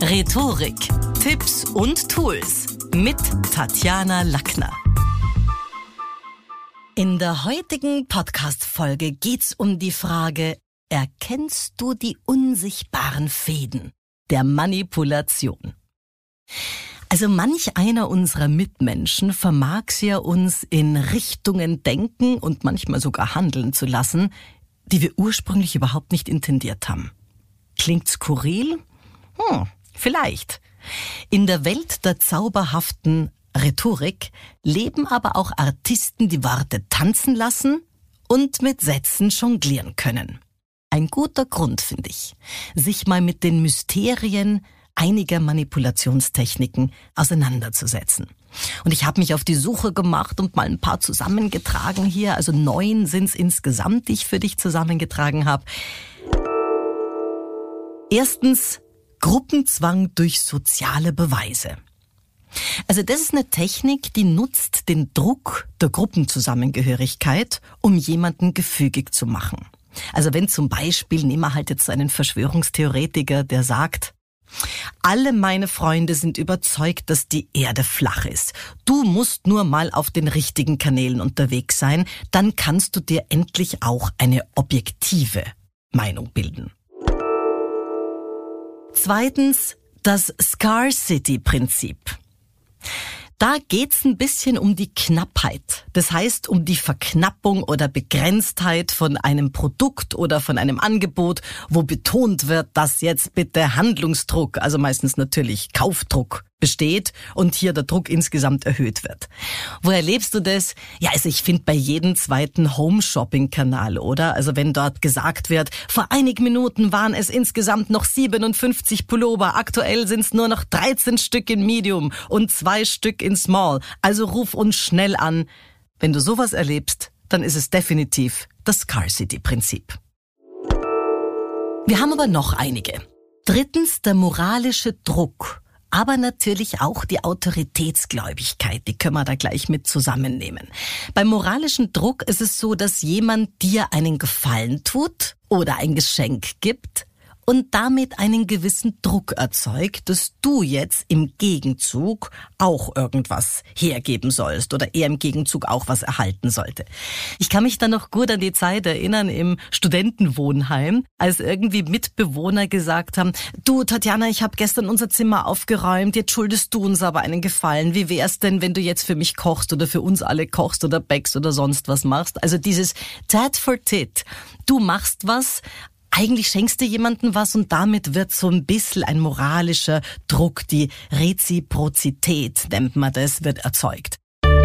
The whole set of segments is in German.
Rhetorik, Tipps und Tools mit Tatjana Lackner. In der heutigen Podcast-Folge geht's um die Frage: Erkennst du die unsichtbaren Fäden der Manipulation? Also manch einer unserer Mitmenschen vermag's ja, uns in Richtungen denken und manchmal sogar handeln zu lassen, die wir ursprünglich überhaupt nicht intendiert haben. Klingt skurril? Vielleicht. In der Welt der zauberhaften Rhetorik leben aber auch Artisten, die Worte tanzen lassen und mit Sätzen jonglieren können. Ein guter Grund, finde ich, sich mal mit den Mysterien einiger Manipulationstechniken auseinanderzusetzen. Und ich habe mich auf die Suche gemacht und mal ein paar zusammengetragen hier. Also 9 sind es insgesamt, die ich für dich zusammengetragen habe. Erstens, Gruppenzwang durch soziale Beweise. Also das ist eine Technik, die nutzt den Druck der Gruppenzusammengehörigkeit, um jemanden gefügig zu machen. Also wenn zum Beispiel, nehmen wir halt jetzt einen Verschwörungstheoretiker, der sagt: Alle meine Freunde sind überzeugt, dass die Erde flach ist. Du musst nur mal auf den richtigen Kanälen unterwegs sein, dann kannst du dir endlich auch eine objektive Meinung bilden. Zweitens, das Scarcity-Prinzip. Da geht's ein bisschen um die Knappheit. Das heißt, um die Verknappung oder Begrenztheit von einem Produkt oder von einem Angebot, wo betont wird, dass jetzt bitte Handlungsdruck, also meistens natürlich Kaufdruck, besteht und hier der Druck insgesamt erhöht wird. Wo erlebst du das? Ja, also ich finde bei jedem zweiten Home-Shopping-Kanal, oder? Also wenn dort gesagt wird, vor einigen Minuten waren es insgesamt noch 57 Pullover, aktuell sind es nur noch 13 Stück in Medium und 2 Stück in Small. Also ruf uns schnell an. Wenn du sowas erlebst, dann ist es definitiv das Scarcity-Prinzip. Wir haben aber noch einige. Drittens, der moralische Druck. Aber natürlich auch die Autoritätsgläubigkeit, die können wir da gleich mit zusammennehmen. Beim moralischen Druck ist es so, dass jemand dir einen Gefallen tut oder ein Geschenk gibt und damit einen gewissen Druck erzeugt, dass du jetzt im Gegenzug auch irgendwas hergeben sollst oder er im Gegenzug auch was erhalten sollte. Ich kann mich da noch gut an die Zeit erinnern im Studentenwohnheim, als irgendwie Mitbewohner gesagt haben: Du Tatjana, ich habe gestern unser Zimmer aufgeräumt, jetzt schuldest du uns aber einen Gefallen. Wie wär's denn, wenn du jetzt für mich kochst oder für uns alle kochst oder backst oder sonst was machst? Also dieses Tat for Tit. Du machst was, eigentlich schenkst du jemandem was und damit wird so ein bisschen ein moralischer Druck, die Reziprozität nennt man das, wird erzeugt.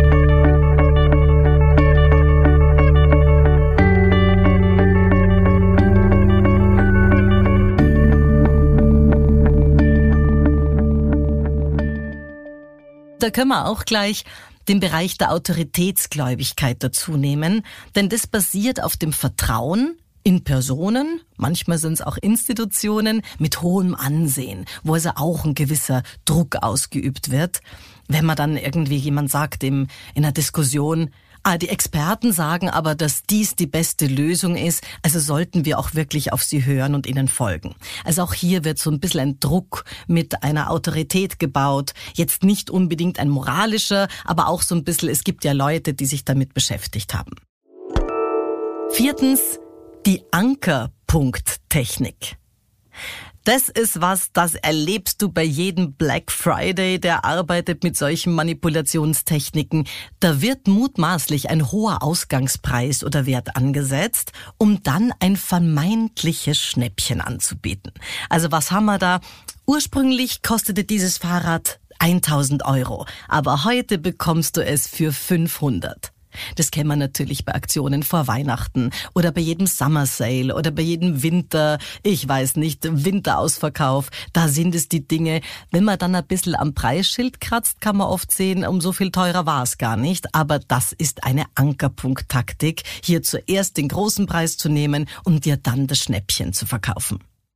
Da können wir auch gleich den Bereich der Autoritätsgläubigkeit dazu nehmen, denn das basiert auf dem Vertrauen in Personen, manchmal sind es auch Institutionen mit hohem Ansehen, wo also auch ein gewisser Druck ausgeübt wird. Wenn man dann irgendwie jemand sagt in einer Diskussion: die Experten sagen aber, dass dies die beste Lösung ist, also sollten wir auch wirklich auf sie hören und ihnen folgen. Also auch hier wird so ein bisschen ein Druck mit einer Autorität gebaut. Jetzt nicht unbedingt ein moralischer, aber auch so ein bisschen, es gibt ja Leute, die sich damit beschäftigt haben. Viertens, die Ankerpunkt-Technik. Das ist was, das erlebst du bei jedem Black Friday, der arbeitet mit solchen Manipulationstechniken. Da wird mutmaßlich ein hoher Ausgangspreis oder Wert angesetzt, um dann ein vermeintliches Schnäppchen anzubieten. Also was haben wir da? Ursprünglich kostete dieses Fahrrad 1.000 €, aber heute bekommst du es für 500. Das kennen wir natürlich bei Aktionen vor Weihnachten oder bei jedem Summer Sale oder bei jedem Winterausverkauf. Da sind es die Dinge, wenn man dann ein bisschen am Preisschild kratzt, kann man oft sehen, um so viel teurer war es gar nicht. Aber das ist eine Ankerpunkt-Taktik, hier zuerst den großen Preis zu nehmen und dir dann das Schnäppchen zu verkaufen.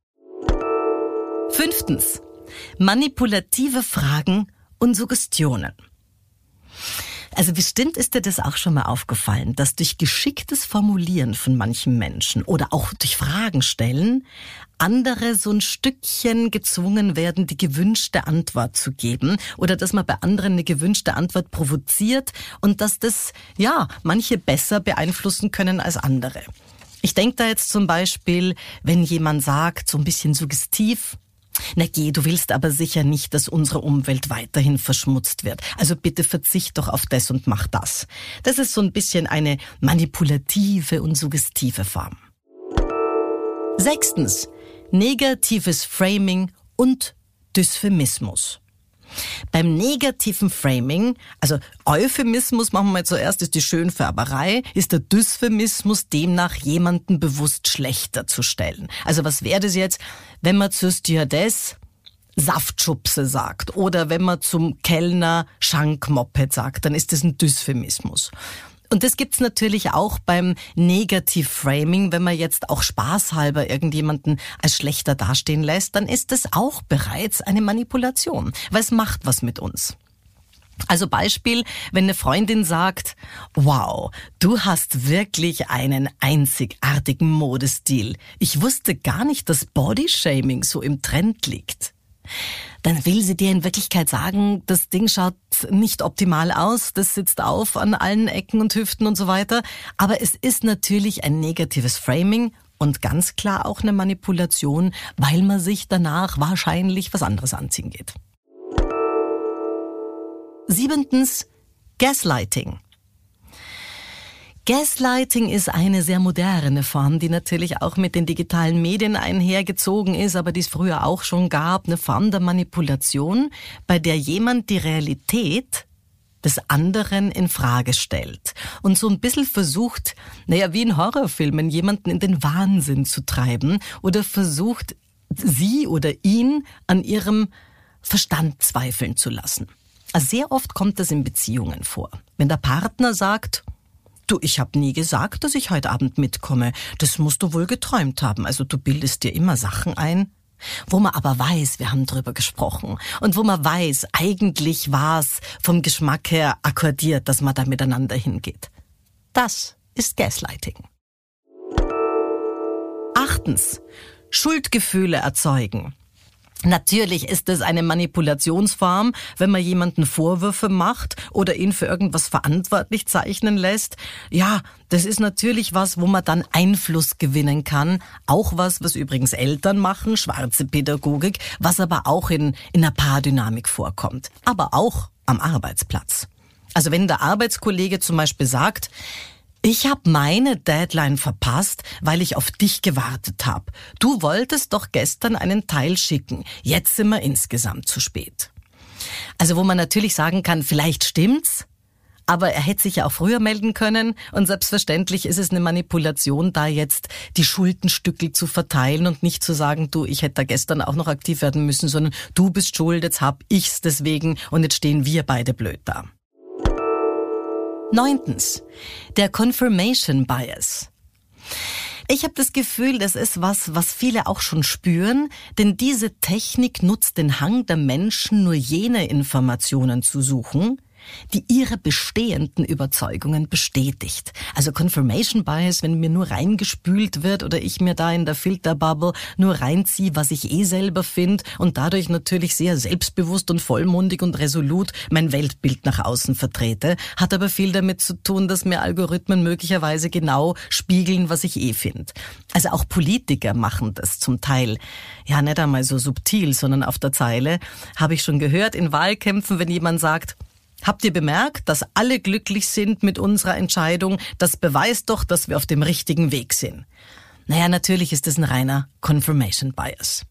5. Manipulative Fragen und Suggestionen. Also bestimmt ist dir das auch schon mal aufgefallen, dass durch geschicktes Formulieren von manchen Menschen oder auch durch Fragen stellen, andere so ein Stückchen gezwungen werden, die gewünschte Antwort zu geben oder dass man bei anderen eine gewünschte Antwort provoziert und dass das, manche besser beeinflussen können als andere. Ich denke da jetzt zum Beispiel, wenn jemand sagt, so ein bisschen suggestiv, na geh, du willst aber sicher nicht, dass unsere Umwelt weiterhin verschmutzt wird. Also bitte verzicht doch auf das und mach das. Das ist so ein bisschen eine manipulative und suggestive Form. 6. Negatives Framing und Dysphemismus. Beim negativen Framing, also Euphemismus machen wir zuerst, ist die Schönfärberei, ist der Dysphemismus demnach jemanden bewusst schlechter zu stellen. Also was wäre das jetzt, wenn man zur Stewardess Saftschubse sagt oder wenn man zum Kellner Schankmoped sagt, dann ist das ein Dysphemismus. Und das gibt's natürlich auch beim Negativ-Framing, wenn man jetzt auch spaßhalber irgendjemanden als schlechter dastehen lässt, dann ist das auch bereits eine Manipulation, weil es macht was mit uns. Also Beispiel, wenn eine Freundin sagt, wow, du hast wirklich einen einzigartigen Modestil. Ich wusste gar nicht, dass Bodyshaming so im Trend liegt. Dann will sie dir in Wirklichkeit sagen, das Ding schaut nicht optimal aus, das sitzt auf an allen Ecken und Hüften und so weiter. Aber es ist natürlich ein negatives Framing und ganz klar auch eine Manipulation, weil man sich danach wahrscheinlich was anderes anziehen geht. 7. Gaslighting. Gaslighting ist eine sehr moderne Form, die natürlich auch mit den digitalen Medien einhergezogen ist, aber die es früher auch schon gab, eine Form der Manipulation, bei der jemand die Realität des anderen in Frage stellt und so ein bisschen versucht, wie in Horrorfilmen, jemanden in den Wahnsinn zu treiben oder versucht, sie oder ihn an ihrem Verstand zweifeln zu lassen. Also sehr oft kommt das in Beziehungen vor. Wenn der Partner sagt, du, ich habe nie gesagt, dass ich heute Abend mitkomme. Das musst du wohl geträumt haben. Also du bildest dir immer Sachen ein. Wo man aber weiß, wir haben drüber gesprochen. Und wo man weiß, eigentlich war es vom Geschmack her akkordiert, dass man da miteinander hingeht. Das ist Gaslighting. 8. Schuldgefühle erzeugen. Natürlich ist es eine Manipulationsform, wenn man jemanden Vorwürfe macht oder ihn für irgendwas verantwortlich zeichnen lässt. Ja, das ist natürlich was, wo man dann Einfluss gewinnen kann. Auch was übrigens Eltern machen, schwarze Pädagogik, was aber auch in einer Paardynamik vorkommt. Aber auch am Arbeitsplatz. Also wenn der Arbeitskollege zum Beispiel sagt, ich habe meine Deadline verpasst, weil ich auf dich gewartet habe. Du wolltest doch gestern einen Teil schicken. Jetzt sind wir insgesamt zu spät. Also wo man natürlich sagen kann, vielleicht stimmt's, aber er hätte sich ja auch früher melden können. Und selbstverständlich ist es eine Manipulation, da jetzt die Schuldenstückel zu verteilen und nicht zu sagen, du, ich hätte da gestern auch noch aktiv werden müssen, sondern du bist schuld, jetzt hab ich's deswegen und jetzt stehen wir beide blöd da. 9. Der Confirmation Bias. Ich habe das Gefühl, das ist was viele auch schon spüren, denn diese Technik nutzt den Hang der Menschen, nur jene Informationen zu suchen, die ihre bestehenden Überzeugungen bestätigt. Also Confirmation Bias, wenn mir nur reingespült wird oder ich mir da in der Filterbubble nur reinziehe, was ich selber finde und dadurch natürlich sehr selbstbewusst und vollmundig und resolut mein Weltbild nach außen vertrete, hat aber viel damit zu tun, dass mir Algorithmen möglicherweise genau spiegeln, was ich finde. Also auch Politiker machen das zum Teil, ja nicht einmal so subtil, sondern auf der Zeile, habe ich schon gehört in Wahlkämpfen, wenn jemand sagt, habt ihr bemerkt, dass alle glücklich sind mit unserer Entscheidung? Das beweist doch, dass wir auf dem richtigen Weg sind. Naja, natürlich ist das ein reiner Confirmation Bias.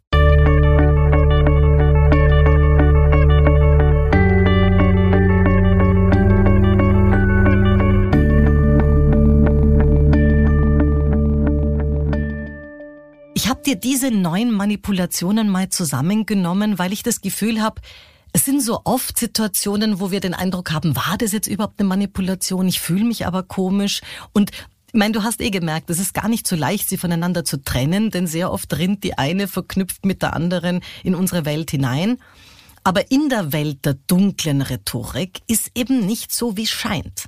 Ich habe dir diese 9 Manipulationen mal zusammengenommen, weil ich das Gefühl habe, es sind so oft Situationen, wo wir den Eindruck haben, war das jetzt überhaupt eine Manipulation? Ich fühle mich aber komisch. Und ich meine, du hast gemerkt, es ist gar nicht so leicht, sie voneinander zu trennen, denn sehr oft rinnt die eine verknüpft mit der anderen in unsere Welt hinein. Aber in der Welt der dunklen Rhetorik ist eben nicht so, wie es scheint.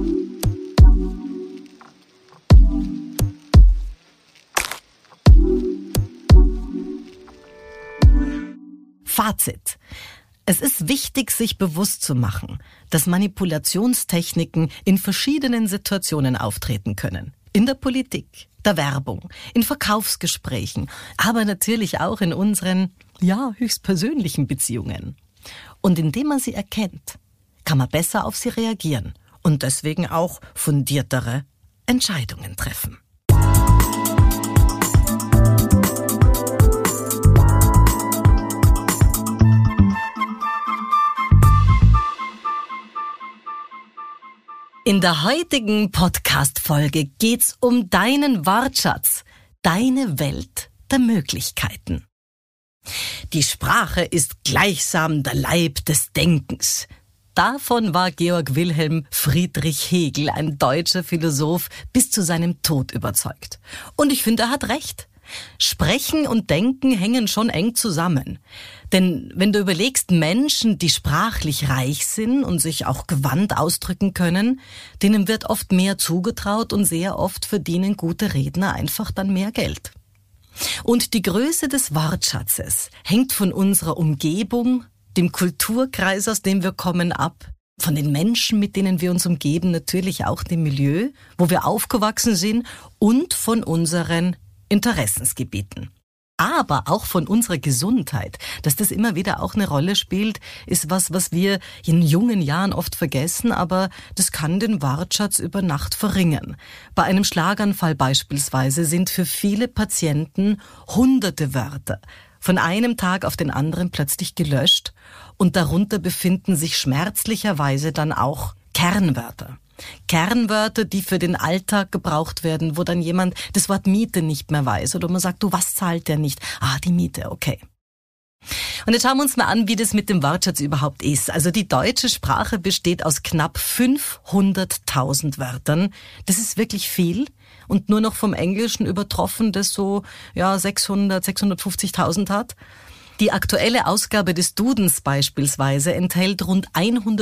Fazit. Es ist wichtig, sich bewusst zu machen, dass Manipulationstechniken in verschiedenen Situationen auftreten können. In der Politik, der Werbung, in Verkaufsgesprächen, aber natürlich auch in unseren, höchstpersönlichen Beziehungen. Und indem man sie erkennt, kann man besser auf sie reagieren und deswegen auch fundiertere Entscheidungen treffen. In der heutigen Podcast-Folge geht's um deinen Wortschatz, deine Welt der Möglichkeiten. Die Sprache ist gleichsam der Leib des Denkens. Davon war Georg Wilhelm Friedrich Hegel, ein deutscher Philosoph, bis zu seinem Tod überzeugt. Und ich finde, er hat recht. Sprechen und Denken hängen schon eng zusammen. Denn wenn du überlegst, Menschen, die sprachlich reich sind und sich auch gewandt ausdrücken können, denen wird oft mehr zugetraut und sehr oft verdienen gute Redner einfach dann mehr Geld. Und die Größe des Wortschatzes hängt von unserer Umgebung, dem Kulturkreis, aus dem wir kommen, ab, von den Menschen, mit denen wir uns umgeben, natürlich auch dem Milieu, wo wir aufgewachsen sind und von unseren Interessensgebieten. Aber auch von unserer Gesundheit, dass das immer wieder auch eine Rolle spielt, ist was wir in jungen Jahren oft vergessen, aber das kann den Wortschatz über Nacht verringern. Bei einem Schlaganfall beispielsweise sind für viele Patienten hunderte Wörter von einem Tag auf den anderen plötzlich gelöscht und darunter befinden sich schmerzlicherweise dann auch Kernwörter. Kernwörter, die für den Alltag gebraucht werden, wo dann jemand das Wort Miete nicht mehr weiß oder man sagt, was zahlt der nicht? Die Miete, okay. Und jetzt schauen wir uns mal an, wie das mit dem Wortschatz überhaupt ist. Also die deutsche Sprache besteht aus knapp 500.000 Wörtern. Das ist wirklich viel und nur noch vom Englischen übertroffen, das so 650.000 hat. Die aktuelle Ausgabe des Dudens beispielsweise enthält rund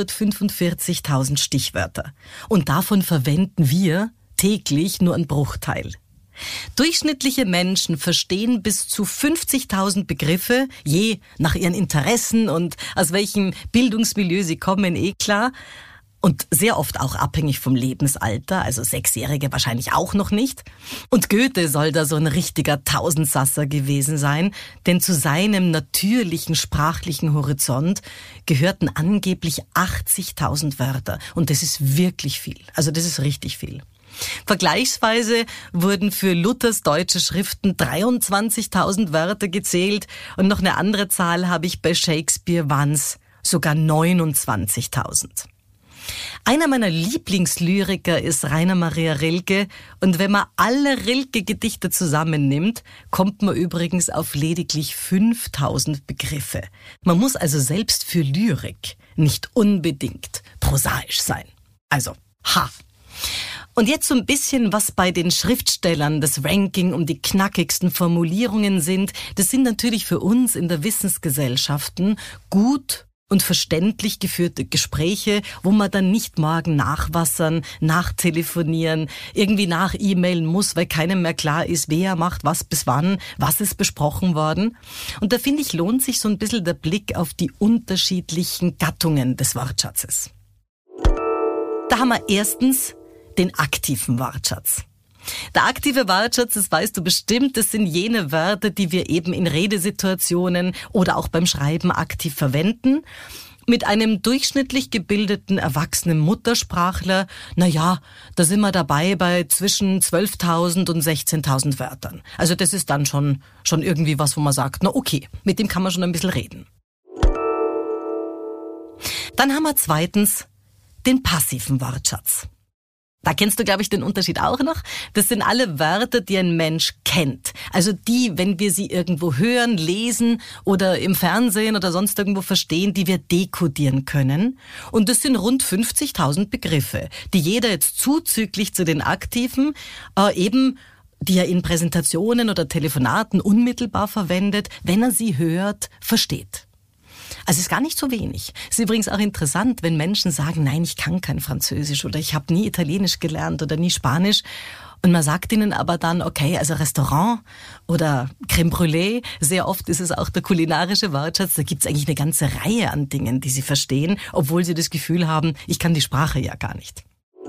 145.000 Stichwörter. Und davon verwenden wir täglich nur einen Bruchteil. Durchschnittliche Menschen verstehen bis zu 50.000 Begriffe, je nach ihren Interessen und aus welchem Bildungsmilieu sie kommen, klar. Und sehr oft auch abhängig vom Lebensalter, also Sechsjährige wahrscheinlich auch noch nicht. Und Goethe soll da so ein richtiger Tausendsasser gewesen sein, denn zu seinem natürlichen sprachlichen Horizont gehörten angeblich 80.000 Wörter. Und das ist wirklich viel, also das ist richtig viel. Vergleichsweise wurden für Luthers deutsche Schriften 23.000 Wörter gezählt und noch eine andere Zahl habe ich bei Shakespeare, waren's sogar 29.000. Einer meiner Lieblingslyriker ist Rainer Maria Rilke und wenn man alle Rilke-Gedichte zusammennimmt, kommt man übrigens auf lediglich 5.000 Begriffe. Man muss also selbst für Lyrik nicht unbedingt prosaisch sein. Also, Und jetzt so ein bisschen, was bei den Schriftstellern das Ranking um die knackigsten Formulierungen sind. Das sind natürlich für uns in der Wissensgesellschaften gut und verständlich geführte Gespräche, wo man dann nicht morgen nachwassern, nachtelefonieren, irgendwie nach-E-Mailen muss, weil keinem mehr klar ist, wer macht was bis wann, was ist besprochen worden. Und da finde ich, lohnt sich so ein bisschen der Blick auf die unterschiedlichen Gattungen des Wortschatzes. Da haben wir erstens den aktiven Wortschatz. Der aktive Wortschatz, das weißt du bestimmt, das sind jene Wörter, die wir eben in Redesituationen oder auch beim Schreiben aktiv verwenden. Mit einem durchschnittlich gebildeten, erwachsenen Muttersprachler, da sind wir dabei bei zwischen 12.000 und 16.000 Wörtern. Also das ist dann schon irgendwie was, wo man sagt, okay, mit dem kann man schon ein bisschen reden. Dann haben wir zweitens den passiven Wortschatz. Da kennst du, glaube ich, den Unterschied auch noch. Das sind alle Wörter, die ein Mensch kennt. Also die, wenn wir sie irgendwo hören, lesen oder im Fernsehen oder sonst irgendwo verstehen, die wir dekodieren können. Und das sind rund 50.000 Begriffe, die jeder jetzt zuzüglich zu den Aktiven die er in Präsentationen oder Telefonaten unmittelbar verwendet, wenn er sie hört, versteht. Also ist gar nicht so wenig. Ist übrigens auch interessant, wenn Menschen sagen, nein, ich kann kein Französisch oder ich habe nie Italienisch gelernt oder nie Spanisch. Und man sagt ihnen aber dann, okay, also Restaurant oder Crème Brûlée, sehr oft ist es auch der kulinarische Wortschatz, da gibt's eigentlich eine ganze Reihe an Dingen, die sie verstehen, obwohl sie das Gefühl haben, ich kann die Sprache ja gar nicht.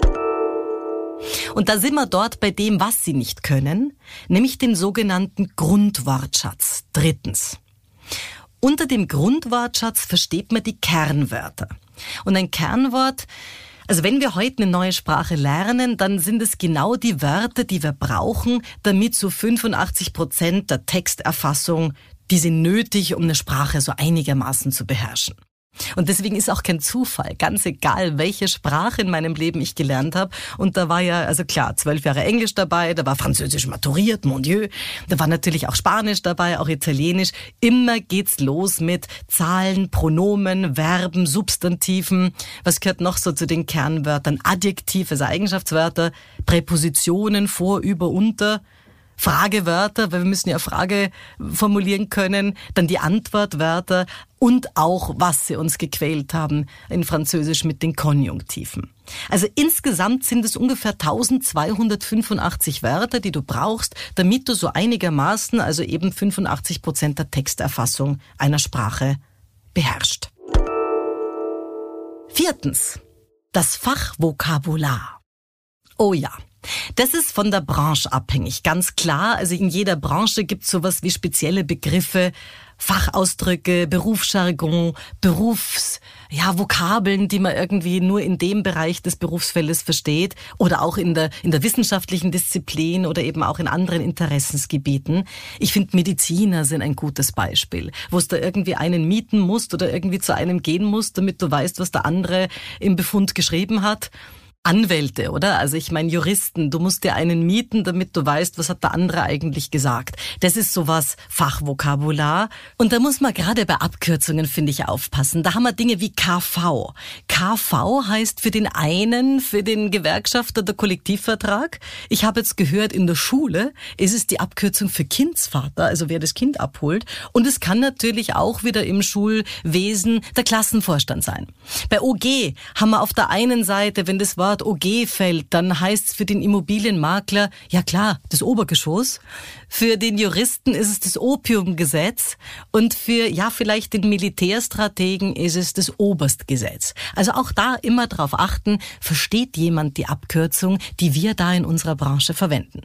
Und da sind wir dort bei dem, was sie nicht können, nämlich den sogenannten Grundwortschatz. Drittens. Unter dem Grundwortschatz versteht man die Kernwörter. Und ein Kernwort, also wenn wir heute eine neue Sprache lernen, dann sind es genau die Wörter, die wir brauchen, damit so 85% der Texterfassung, die sind nötig, um eine Sprache so einigermaßen zu beherrschen. Und deswegen ist auch kein Zufall, ganz egal, welche Sprache in meinem Leben ich gelernt habe. Und da war ja, also klar, 12 Jahre Englisch dabei, da war Französisch maturiert, mon Dieu. Da war natürlich auch Spanisch dabei, auch Italienisch. Immer geht's los mit Zahlen, Pronomen, Verben, Substantiven. Was gehört noch so zu den Kernwörtern? Adjektive, also Eigenschaftswörter, Präpositionen, vor, über, unter. Fragewörter, weil wir müssen ja Frage formulieren können, dann die Antwortwörter und auch, was sie uns gequält haben in Französisch mit den Konjunktiven. Also insgesamt sind es ungefähr 1285 Wörter, die du brauchst, damit du so einigermaßen, also eben 85% der Texterfassung einer Sprache beherrschst. Viertens, das Fachvokabular. Oh ja. Das ist von der Branche abhängig, ganz klar. Also in jeder Branche gibt es sowas wie spezielle Begriffe, Fachausdrücke, Berufsjargon, Vokabeln, die man irgendwie nur in dem Bereich des Berufsfeldes versteht oder auch in der wissenschaftlichen Disziplin oder eben auch in anderen Interessensgebieten. Ich finde, Mediziner sind ein gutes Beispiel, wo es da irgendwie einen mieten musst oder irgendwie zu einem gehen musst, damit du weißt, was der andere im Befund geschrieben hat. Anwälte, oder? Also ich meine Juristen, du musst dir einen mieten, damit du weißt, was hat der andere eigentlich gesagt. Das ist sowas Fachvokabular. Und da muss man gerade bei Abkürzungen, finde ich, aufpassen. Da haben wir Dinge wie KV. KV heißt für den einen, für den Gewerkschafter der Kollektivvertrag. Ich habe jetzt gehört, in der Schule ist es die Abkürzung für Kindsvater, also wer das Kind abholt. Und es kann natürlich auch wieder im Schulwesen der Klassenvorstand sein. Bei OG haben wir auf der einen Seite, wenn das Wort OG fällt, dann heißt es für den Immobilienmakler, ja klar, das Obergeschoss. Für den Juristen ist es das Opiumgesetz und für, ja, vielleicht den Militärstrategen ist es das Oberstgesetz. Also auch da immer drauf achten, versteht jemand die Abkürzung, die wir da in unserer Branche verwenden.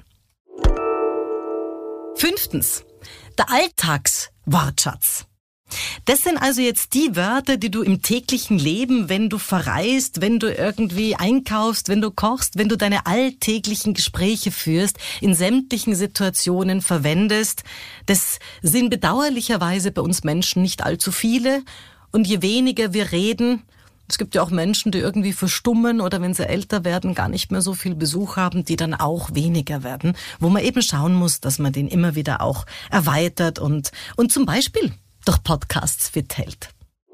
Fünftens, der Alltagswortschatz. Das sind also jetzt die Wörter, die du im täglichen Leben, wenn du verreist, wenn du irgendwie einkaufst, wenn du kochst, wenn du deine alltäglichen Gespräche führst, in sämtlichen Situationen verwendest. Das sind bedauerlicherweise bei uns Menschen nicht allzu viele. Und je weniger wir reden, es gibt ja auch Menschen, die irgendwie verstummen oder wenn sie älter werden, gar nicht mehr so viel Besuch haben, die dann auch weniger werden, wo man eben schauen muss, dass man den immer wieder auch erweitert und zum Beispiel durch Podcasts fit hält.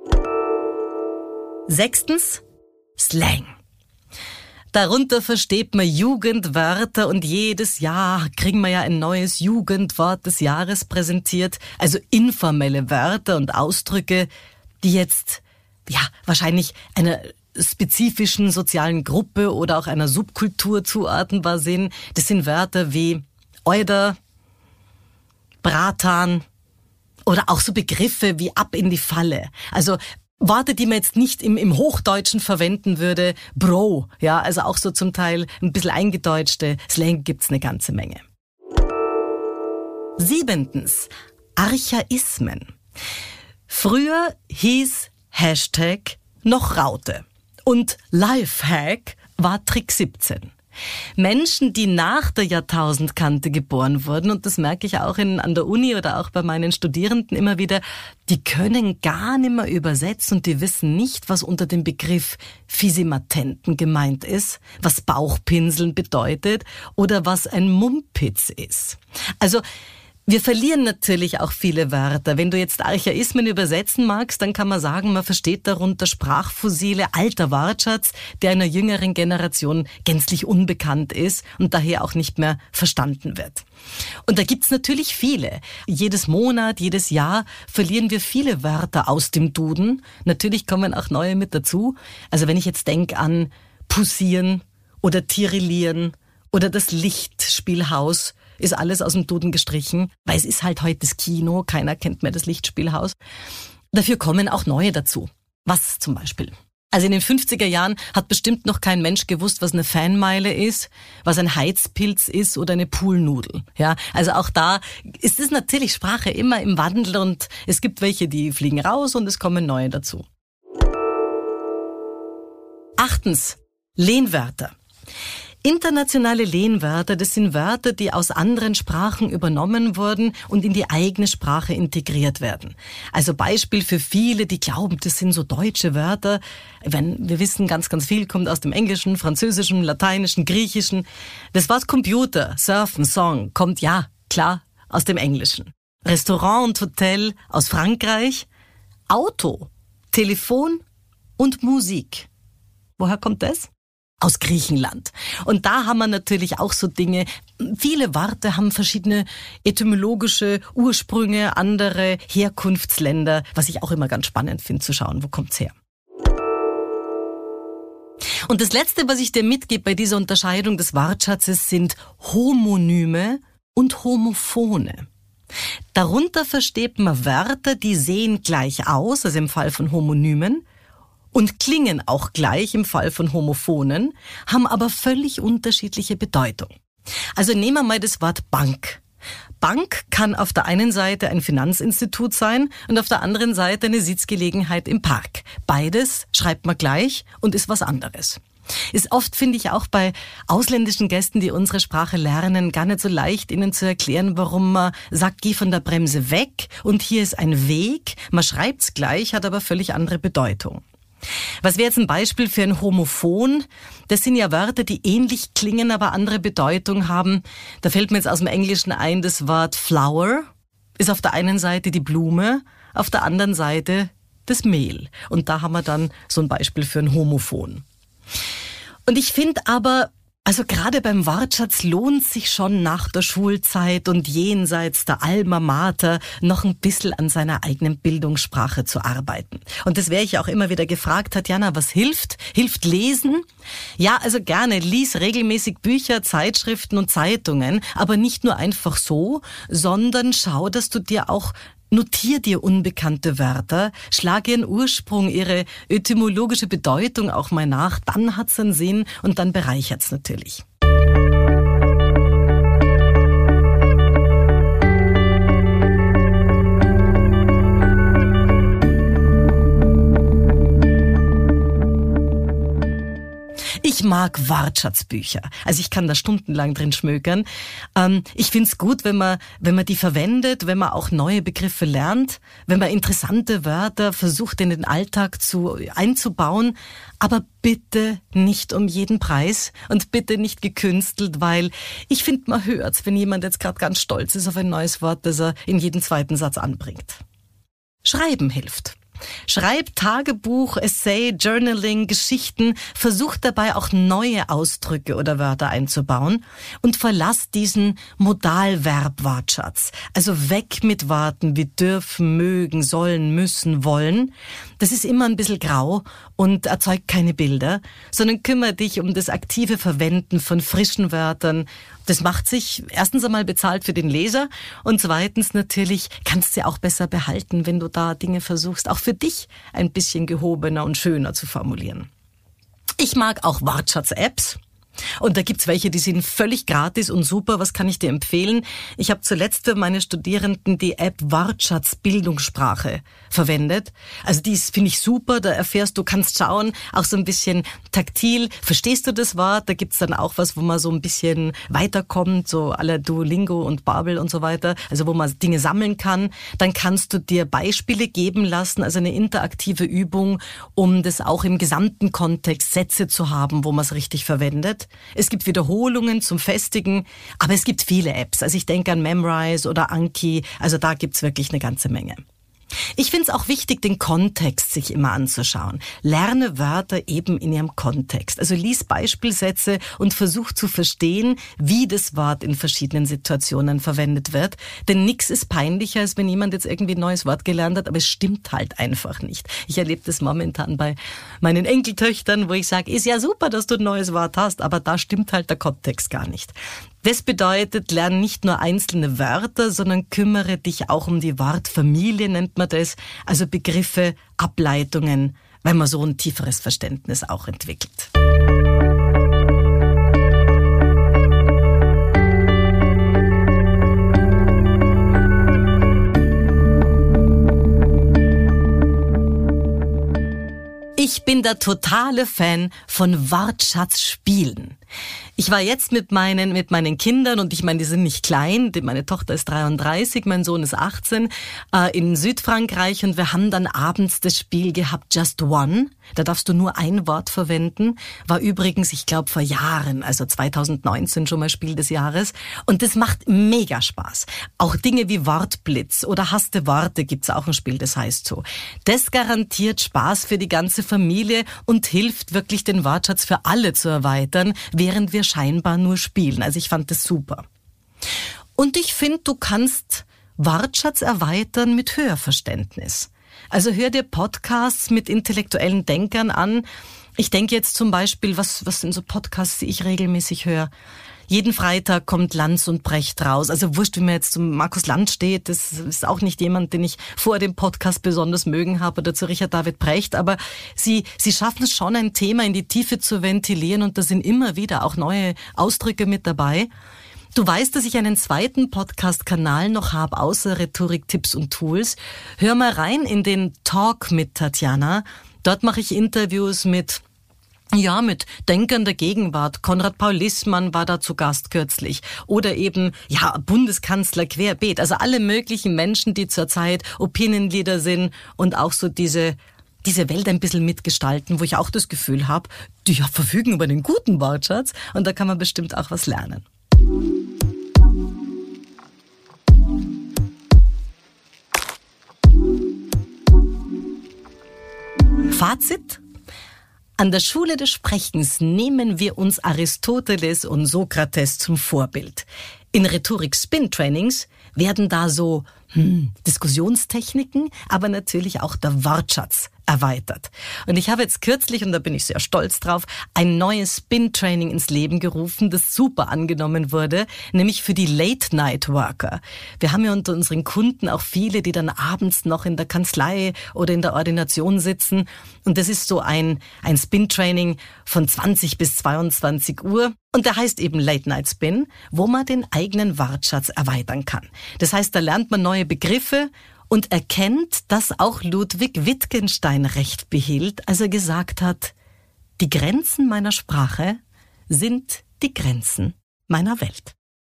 Sechstens, Slang. Darunter versteht man Jugendwörter und jedes Jahr kriegen wir ja ein neues Jugendwort des Jahres präsentiert. Also informelle Wörter und Ausdrücke, die jetzt ja wahrscheinlich einer spezifischen sozialen Gruppe oder auch einer Subkultur zuordnenbar sind. Das sind Wörter wie Euder, Bratan, oder auch so Begriffe wie ab in die Falle. Also Worte, die man jetzt nicht im Hochdeutschen verwenden würde. Bro, ja, also auch so zum Teil ein bisschen eingedeutschte Slang gibt's eine ganze Menge. Siebentens, Archaismen. Früher hieß Hashtag noch Raute und Lifehack war Trick 17. Menschen, die nach der Jahrtausendkante geboren wurden, und das merke ich auch an der Uni oder auch bei meinen Studierenden immer wieder, die können gar nicht mehr übersetzen und die wissen nicht, was unter dem Begriff Fisimatenten gemeint ist, was Bauchpinseln bedeutet oder was ein Mumpitz ist. Also Wir verlieren natürlich auch viele Wörter. Wenn du jetzt Archaismen übersetzen magst, dann kann man sagen, man versteht darunter Sprachfossile, alter Wortschatz, der einer jüngeren Generation gänzlich unbekannt ist und daher auch nicht mehr verstanden wird. Und da gibt's natürlich viele. Jedes Monat, jedes Jahr verlieren wir viele Wörter aus dem Duden. Natürlich kommen auch neue mit dazu. Also wenn ich jetzt denke an Poussieren oder Tirillieren oder das Lichtspielhaus, ist alles aus dem Duden gestrichen, weil es ist halt heute das Kino, keiner kennt mehr das Lichtspielhaus. Dafür kommen auch neue dazu. Was zum Beispiel? Also in den 50er Jahren hat bestimmt noch kein Mensch gewusst, was eine Fanmeile ist, was ein Heizpilz ist oder eine Poolnudel. Ja, also auch da ist es natürlich Sprache immer im Wandel und es gibt welche, die fliegen raus und es kommen neue dazu. 8. Lehnwörter. Internationale Lehnwörter, das sind Wörter, die aus anderen Sprachen übernommen wurden und in die eigene Sprache integriert werden. Also Beispiel für viele, die glauben, das sind so deutsche Wörter. Wir wissen, ganz, ganz viel kommt aus dem Englischen, Französischen, Lateinischen, Griechischen. Das Wort Computer, Surfen, Song kommt ja, klar, aus dem Englischen. Restaurant und Hotel aus Frankreich. Auto, Telefon und Musik. Woher kommt das? Aus Griechenland. Und da haben wir natürlich auch so Dinge, viele Worte haben verschiedene etymologische Ursprünge, andere Herkunftsländer, was ich auch immer ganz spannend finde zu schauen, wo kommt's her. Und das Letzte, was ich dir mitgebe bei dieser Unterscheidung des Wortschatzes, sind Homonyme und Homophone. Darunter versteht man Wörter, die sehen gleich aus, also im Fall von Homonymen, und klingen auch gleich im Fall von Homophonen, haben aber völlig unterschiedliche Bedeutung. Also nehmen wir mal das Wort Bank. Bank kann auf der einen Seite ein Finanzinstitut sein und auf der anderen Seite eine Sitzgelegenheit im Park. Beides schreibt man gleich und ist was anderes. Ist oft, finde ich, auch bei ausländischen Gästen, die unsere Sprache lernen, gar nicht so leicht, ihnen zu erklären, warum man sagt, geh von der Bremse weg und hier ist ein Weg. Man schreibt's gleich, hat aber völlig andere Bedeutung. Was wäre jetzt ein Beispiel für ein Homophon? Das sind ja Wörter, die ähnlich klingen, aber andere Bedeutung haben. Da fällt mir jetzt aus dem Englischen ein, das Wort flower ist auf der einen Seite die Blume, auf der anderen Seite das Mehl. Und da haben wir dann so ein Beispiel für ein Homophon. Und ich finde aber, also gerade beim Wortschatz lohnt sich schon nach der Schulzeit und jenseits der Alma Mater noch ein bisschen an seiner eigenen Bildungssprache zu arbeiten. Und das wäre ich auch immer wieder gefragt, Tatjana, was hilft? Hilft Lesen? Ja, also gerne, lies regelmäßig Bücher, Zeitschriften und Zeitungen, aber nicht nur einfach so, sondern schau, dass du dir auch notier dir unbekannte Wörter, schlag ihren Ursprung, ihre etymologische Bedeutung auch mal nach, dann hat's einen Sinn und dann bereichert's natürlich. Ich mag Wortschatzbücher. Also ich kann da stundenlang drin schmökern. Ich find's gut, wenn man die verwendet, wenn man auch neue Begriffe lernt, wenn man interessante Wörter versucht in den Alltag einzubauen. Aber bitte nicht um jeden Preis und bitte nicht gekünstelt, weil ich finde, man hört's, wenn jemand jetzt gerade ganz stolz ist auf ein neues Wort, das er in jeden zweiten Satz anbringt. Schreiben hilft. Schreib Tagebuch, Essay, Journaling, Geschichten, versuch dabei auch neue Ausdrücke oder Wörter einzubauen und verlass diesen Modalverb-Wortschatz. Also weg mit Worten wie dürfen, mögen, sollen, müssen, wollen. Das ist immer ein bisschen grau und erzeugt keine Bilder, sondern kümmere dich um das aktive Verwenden von frischen Wörtern. Das macht sich erstens einmal bezahlt für den Leser und zweitens natürlich kannst du sie auch besser behalten, wenn du da Dinge versuchst, auch für dich ein bisschen gehobener und schöner zu formulieren. Ich mag auch Wortschatz-Apps. Und da gibt's welche, die sind völlig gratis und super. Was kann ich dir empfehlen? Ich habe zuletzt für meine Studierenden die App Wortschatz Bildungssprache verwendet. Also die finde ich super. Da erfährst du, kannst schauen, auch so ein bisschen taktil. Verstehst du das Wort? Da gibt's dann auch was, wo man so ein bisschen weiterkommt, so à la Duolingo und Babel und so weiter. Also wo man Dinge sammeln kann. Dann kannst du dir Beispiele geben lassen, also eine interaktive Übung, um das auch im gesamten Kontext Sätze zu haben, wo man es richtig verwendet. Es gibt Wiederholungen zum Festigen, aber es gibt viele Apps. Also ich denke an Memrise oder Anki, also da gibt's wirklich eine ganze Menge. Ich finde es auch wichtig, den Kontext sich immer anzuschauen. Lerne Wörter eben in ihrem Kontext. Also lies Beispielsätze und versuch zu verstehen, wie das Wort in verschiedenen Situationen verwendet wird. Denn nichts ist peinlicher, als wenn jemand jetzt irgendwie ein neues Wort gelernt hat, aber es stimmt halt einfach nicht. Ich erlebe das momentan bei meinen Enkeltöchtern, wo ich sage, ist ja super, dass du ein neues Wort hast, aber da stimmt halt der Kontext gar nicht. Das bedeutet, lerne nicht nur einzelne Wörter, sondern kümmere dich auch um die Wortfamilie, nennt man das, also Begriffe, Ableitungen, weil man so ein tieferes Verständnis auch entwickelt. Ich bin der totale Fan von Wortschatzspielen. Ich war jetzt mit meinen Kindern, und ich meine, die sind nicht klein, meine Tochter ist 33, mein Sohn ist 18, in Südfrankreich, und wir haben dann abends das Spiel gehabt, Just One. Da darfst du nur ein Wort verwenden. War übrigens, ich glaube, vor Jahren, also 2019 schon mal Spiel des Jahres. Und das macht mega Spaß. Auch Dinge wie Wortblitz oder Hasste Worte gibt's auch ein Spiel, das heißt so. Das garantiert Spaß für die ganze Familie und hilft wirklich, den Wortschatz für alle zu erweitern, während wir scheinbar nur spielen. Also ich fand das super. Und ich finde, du kannst Wortschatz erweitern mit Hörverständnis. Also hör dir Podcasts mit intellektuellen Denkern an. Ich denke jetzt zum Beispiel, was sind so Podcasts, die ich regelmäßig höre? Jeden Freitag kommt Lanz und Brecht raus. Also wurscht, wie mir jetzt zum Markus Lanz steht, das ist auch nicht jemand, den ich vor dem Podcast besonders mögen habe, oder zu Richard David Brecht. Aber sie schaffen es schon, ein Thema in die Tiefe zu ventilieren, und da sind immer wieder auch neue Ausdrücke mit dabei. Du weißt, dass ich einen zweiten Podcast-Kanal noch habe, außer Rhetorik, Tipps und Tools. Hör mal rein in den Talk mit Tatjana. Dort mache ich Interviews mit Denkern der Gegenwart. Konrad Paul Lissmann war da zu Gast kürzlich. Oder eben, Bundeskanzler querbeet. Also alle möglichen Menschen, die zurzeit Opinion Leader sind und auch so diese Welt ein bisschen mitgestalten, wo ich auch das Gefühl habe, die verfügen über einen guten Wortschatz, und da kann man bestimmt auch was lernen. Fazit? An der Schule des Sprechens nehmen wir uns Aristoteles und Sokrates zum Vorbild. In Rhetorik-Spin-Trainings werden da so Diskussionstechniken, aber natürlich auch der Wortschatz erweitert. Und ich habe jetzt kürzlich, und da bin ich sehr stolz drauf, ein neues Spin-Training ins Leben gerufen, das super angenommen wurde, nämlich für die Late-Night-Worker. Wir haben ja unter unseren Kunden auch viele, die dann abends noch in der Kanzlei oder in der Ordination sitzen. Und das ist so ein Spin-Training von 20 bis 22 Uhr. Und der heißt eben Late-Night-Spin, wo man den eigenen Wortschatz erweitern kann. Das heißt, da lernt man neue Begriffe und erkennt, dass auch Ludwig Wittgenstein recht behielt, als er gesagt hat, die Grenzen meiner Sprache sind die Grenzen meiner Welt.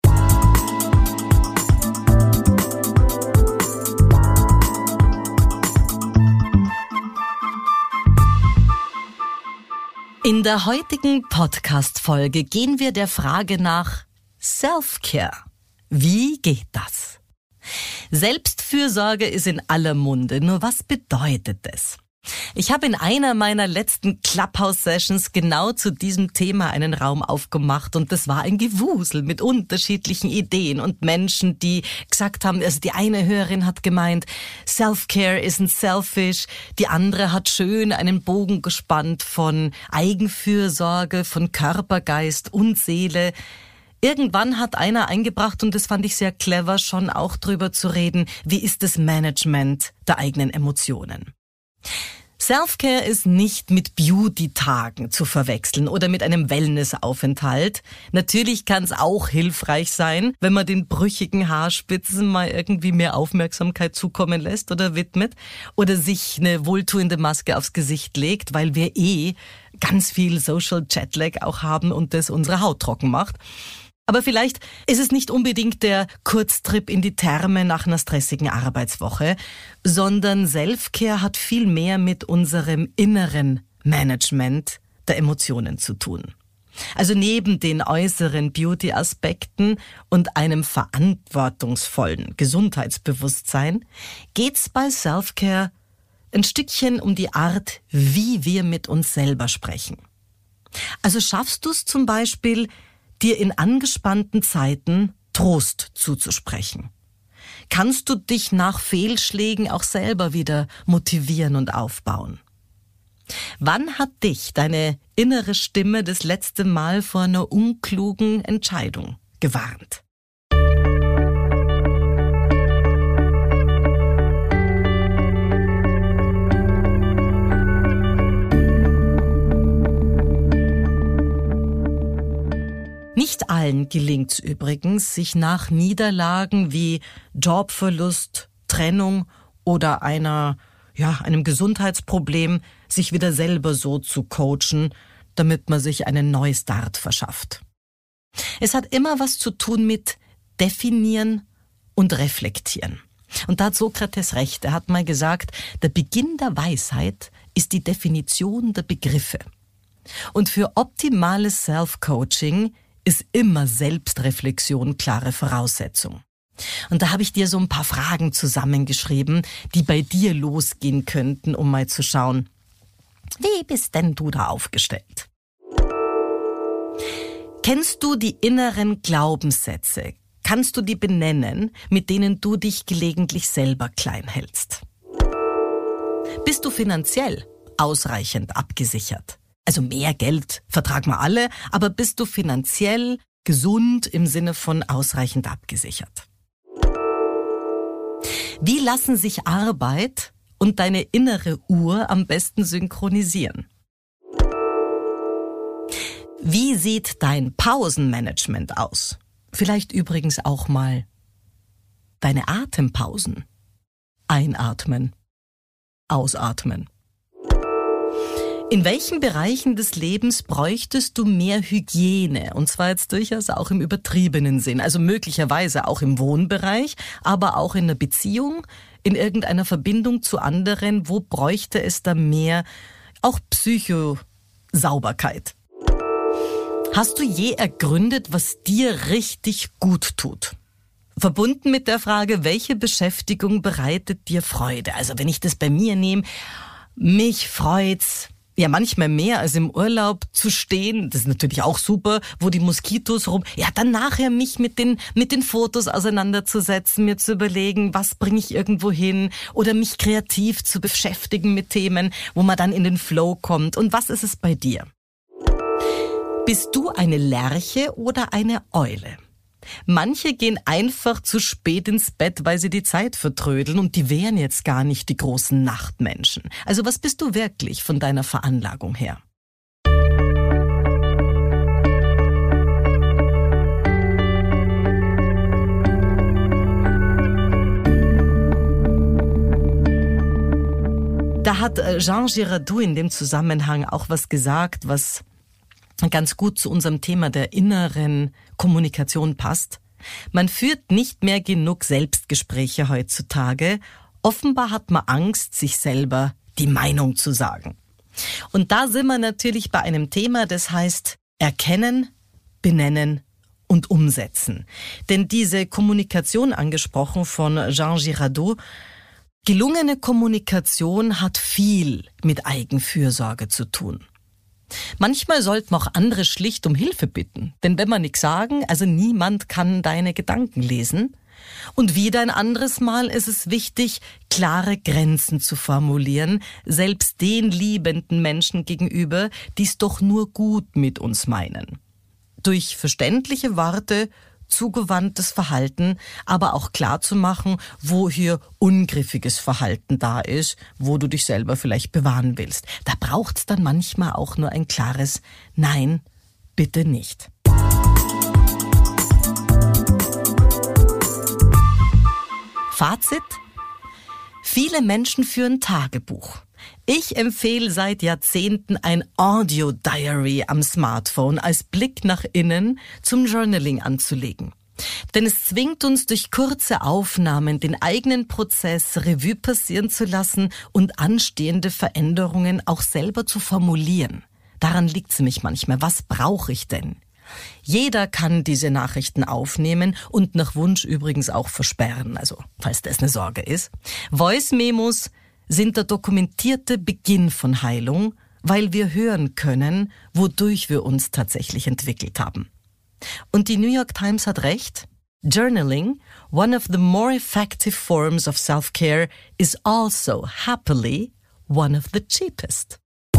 In der heutigen Podcast-Folge gehen wir der Frage nach Self-Care. Wie geht das? Selbstfürsorge ist in aller Munde. Nur was bedeutet es? Ich habe in einer meiner letzten Clubhouse-Sessions genau zu diesem Thema einen Raum aufgemacht, und das war ein Gewusel mit unterschiedlichen Ideen und Menschen, die gesagt haben, also die eine Hörerin hat gemeint, Self-Care isn't selfish, die andere hat schön einen Bogen gespannt von Eigenfürsorge, von Körper, Geist und Seele. Irgendwann hat einer eingebracht, und das fand ich sehr clever, schon auch drüber zu reden, wie ist das Management der eigenen Emotionen. Self-Care ist nicht mit Beauty-Tagen zu verwechseln oder mit einem Wellness-Aufenthalt. Natürlich kann es auch hilfreich sein, wenn man den brüchigen Haarspitzen mal irgendwie mehr Aufmerksamkeit zukommen lässt oder widmet oder sich eine wohltuende Maske aufs Gesicht legt, weil wir ganz viel Social Jetlag auch haben und das unsere Haut trocken macht. Aber vielleicht ist es nicht unbedingt der Kurztrip in die Therme nach einer stressigen Arbeitswoche, sondern Self-Care hat viel mehr mit unserem inneren Management der Emotionen zu tun. Also neben den äußeren Beauty-Aspekten und einem verantwortungsvollen Gesundheitsbewusstsein geht's bei Self-Care ein Stückchen um die Art, wie wir mit uns selber sprechen. Also schaffst du es zum Beispiel, dir in angespannten Zeiten Trost zuzusprechen? Kannst du dich nach Fehlschlägen auch selber wieder motivieren und aufbauen? Wann hat dich deine innere Stimme das letzte Mal vor einer unklugen Entscheidung gewarnt? Nicht allen gelingt's übrigens, sich nach Niederlagen wie Jobverlust, Trennung oder einem Gesundheitsproblem sich wieder selber so zu coachen, damit man sich einen Neustart verschafft. Es hat immer was zu tun mit definieren und reflektieren. Und da hat Sokrates recht. Er hat mal gesagt, der Beginn der Weisheit ist die Definition der Begriffe. Und für optimales Self-Coaching ist immer Selbstreflexion klare Voraussetzung. Und da habe ich dir so ein paar Fragen zusammengeschrieben, die bei dir losgehen könnten, um mal zu schauen, wie bist denn du da aufgestellt? Kennst du die inneren Glaubenssätze? Kannst du die benennen, mit denen du dich gelegentlich selber klein hältst? Bist du finanziell ausreichend abgesichert? Also mehr Geld vertragen wir alle, aber bist du finanziell gesund im Sinne von ausreichend abgesichert? Wie lassen sich Arbeit und deine innere Uhr am besten synchronisieren? Wie sieht dein Pausenmanagement aus? Vielleicht übrigens auch mal deine Atempausen. Einatmen, ausatmen. In welchen Bereichen des Lebens bräuchtest du mehr Hygiene? Und zwar jetzt durchaus auch im übertriebenen Sinn. Also möglicherweise auch im Wohnbereich, aber auch in einer Beziehung, in irgendeiner Verbindung zu anderen. Wo bräuchte es da mehr auch Psychosauberkeit? Hast du je ergründet, was dir richtig gut tut? Verbunden mit der Frage, welche Beschäftigung bereitet dir Freude? Also wenn ich das bei mir nehme, mich freut's, ja, manchmal mehr als im Urlaub zu stehen. Das ist natürlich auch super, wo die Moskitos dann nachher mich mit den Fotos auseinanderzusetzen, mir zu überlegen, was bringe ich irgendwo hin oder mich kreativ zu beschäftigen mit Themen, wo man dann in den Flow kommt. Und was ist es bei dir? Bist du eine Lerche oder eine Eule? Manche gehen einfach zu spät ins Bett, weil sie die Zeit vertrödeln und die wären jetzt gar nicht die großen Nachtmenschen. Also was bist du wirklich von deiner Veranlagung her? Da hat Jean Giraudoux in dem Zusammenhang auch was gesagt, was ganz gut zu unserem Thema der inneren Kommunikation passt. Man führt nicht mehr genug Selbstgespräche heutzutage. Offenbar hat man Angst, sich selber die Meinung zu sagen. Und da sind wir natürlich bei einem Thema, das heißt erkennen, benennen und umsetzen. Denn diese Kommunikation angesprochen von Jean Giraudoux, gelungene Kommunikation hat viel mit Eigenfürsorge zu tun. Manchmal sollten auch andere schlicht um Hilfe bitten. Denn wenn wir nichts sagen, also niemand kann deine Gedanken lesen. Und wieder ein anderes Mal ist es wichtig, klare Grenzen zu formulieren, selbst den liebenden Menschen gegenüber, die es doch nur gut mit uns meinen. Durch verständliche Worte, zugewandtes Verhalten, aber auch klar zu machen, wo hier ungriffiges Verhalten da ist, wo du dich selber vielleicht bewahren willst. Da braucht's dann manchmal auch nur ein klares Nein, bitte nicht. Fazit: Viele Menschen führen Tagebuch. Ich empfehle seit Jahrzehnten ein Audio-Diary am Smartphone als Blick nach innen zum Journaling anzulegen. Denn es zwingt uns durch kurze Aufnahmen den eigenen Prozess Revue passieren zu lassen und anstehende Veränderungen auch selber zu formulieren. Daran liegt's nämlich manchmal. Was brauche ich denn? Jeder kann diese Nachrichten aufnehmen und nach Wunsch übrigens auch versperren, also falls das eine Sorge ist. Voice-Memos sind der dokumentierte Beginn von Heilung, weil wir hören können, wodurch wir uns tatsächlich entwickelt haben. Und die New York Times hat recht. Journaling, one of the more effective forms of self-care, is also happily one of the cheapest.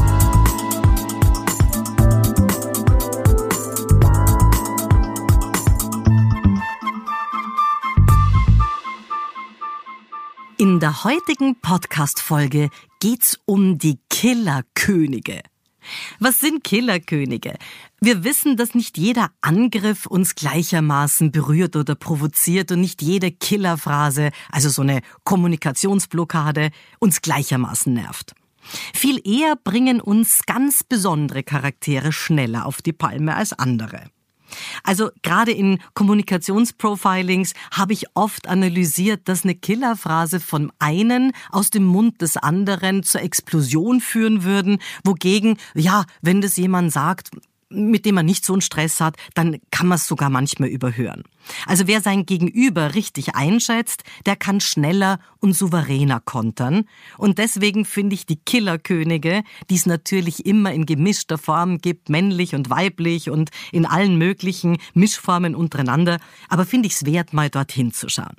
In der heutigen Podcast-Folge geht's um die Killerkönige. Was sind Killerkönige? Wir wissen, dass nicht jeder Angriff uns gleichermaßen berührt oder provoziert und nicht jede Killerphrase, also so eine Kommunikationsblockade, uns gleichermaßen nervt. Viel eher bringen uns ganz besondere Charaktere schneller auf die Palme als andere. Also gerade in Kommunikationsprofilings habe ich oft analysiert, dass eine Killerphrase von einen aus dem Mund des anderen zur Explosion führen würden, wogegen, ja, wenn das jemand sagt, mit dem man nicht so einen Stress hat, dann kann man es sogar manchmal überhören. Also wer sein Gegenüber richtig einschätzt, der kann schneller und souveräner kontern. Und deswegen finde ich die Killerkönige, die es natürlich immer in gemischter Form gibt, männlich und weiblich und in allen möglichen Mischformen untereinander, aber finde ich es wert, mal dorthin zu schauen.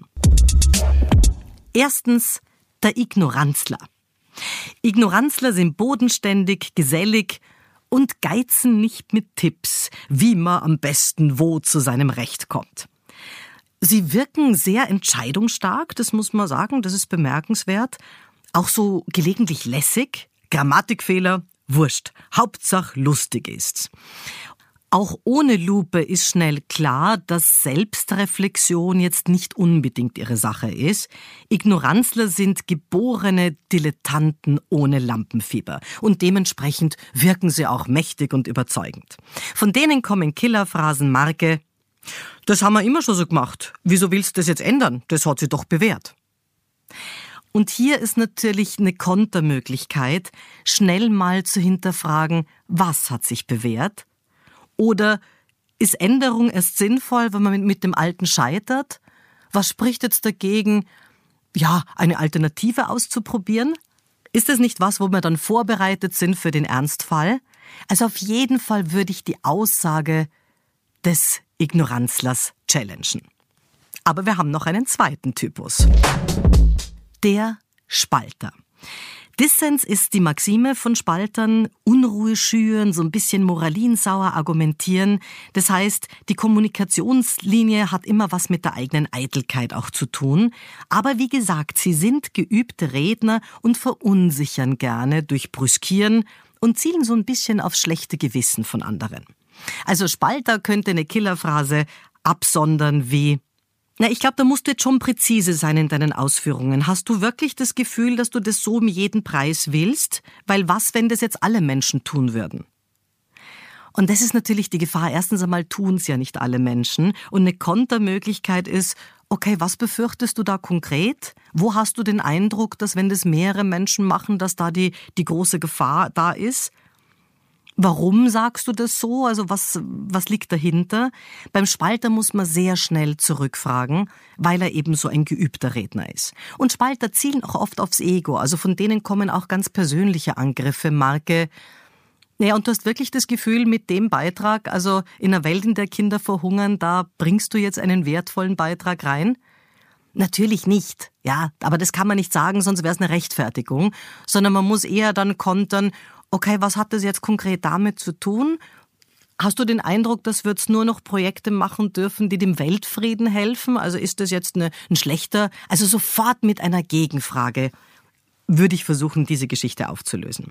Erstens, der Ignoranzler. Ignoranzler sind bodenständig, gesellig und geizen nicht mit Tipps, wie man am besten wo zu seinem Recht kommt. Sie wirken sehr entscheidungsstark, das muss man sagen, das ist bemerkenswert. Auch so gelegentlich lässig, Grammatikfehler, wurscht, Hauptsache lustig ist's. Auch ohne Lupe ist schnell klar, dass Selbstreflexion jetzt nicht unbedingt ihre Sache ist. Ignoranzler sind geborene Dilettanten ohne Lampenfieber und dementsprechend wirken sie auch mächtig und überzeugend. Von denen kommen Killerphrasen Marke: Das haben wir immer schon so gemacht. Wieso willst du das jetzt ändern? Das hat sich doch bewährt. Und hier ist natürlich eine Kontermöglichkeit, schnell mal zu hinterfragen, was hat sich bewährt? Oder ist Änderung erst sinnvoll, wenn man mit dem Alten scheitert? Was spricht jetzt dagegen, ja, eine Alternative auszuprobieren? Ist das nicht was, wo wir dann vorbereitet sind für den Ernstfall? Also auf jeden Fall würde ich die Aussage des Ignoranzlers challengen. Aber wir haben noch einen zweiten Typus. Der Spalter. Dissens ist die Maxime von Spaltern: Unruhe schüren, so ein bisschen moralinsauer argumentieren. Das heißt, die Kommunikationslinie hat immer was mit der eigenen Eitelkeit auch zu tun. Aber wie gesagt, sie sind geübte Redner und verunsichern gerne durch Brüskieren und zielen so ein bisschen aufs schlechte Gewissen von anderen. Also Spalter könnte eine Killerphrase absondern wie: Na, ich glaube, da musst du jetzt schon präzise sein in deinen Ausführungen. Hast du wirklich das Gefühl, dass du das so um jeden Preis willst? Weil was, wenn das jetzt alle Menschen tun würden? Und das ist natürlich die Gefahr. Erstens einmal tun es ja nicht alle Menschen. Und eine Kontermöglichkeit ist: Okay, was befürchtest du da konkret? Wo hast du den Eindruck, dass wenn das mehrere Menschen machen, dass da die große Gefahr da ist? Warum sagst du das so? Also was liegt dahinter? Beim Spalter muss man sehr schnell zurückfragen, weil er eben so ein geübter Redner ist. Und Spalter zielen auch oft aufs Ego. Also von denen kommen auch ganz persönliche Angriffe, Marke: Naja, und du hast wirklich das Gefühl, mit dem Beitrag, also in einer Welt, in der Kinder verhungern, da bringst du jetzt einen wertvollen Beitrag rein? Natürlich nicht, ja, aber das kann man nicht sagen, sonst wäre es eine Rechtfertigung, sondern man muss eher dann kontern: Okay, was hat das jetzt konkret damit zu tun? Hast du den Eindruck, dass wir jetzt nur noch Projekte machen dürfen, die dem Weltfrieden helfen? Also ist das jetzt ein schlechter? Also sofort mit einer Gegenfrage würde ich versuchen, diese Geschichte aufzulösen.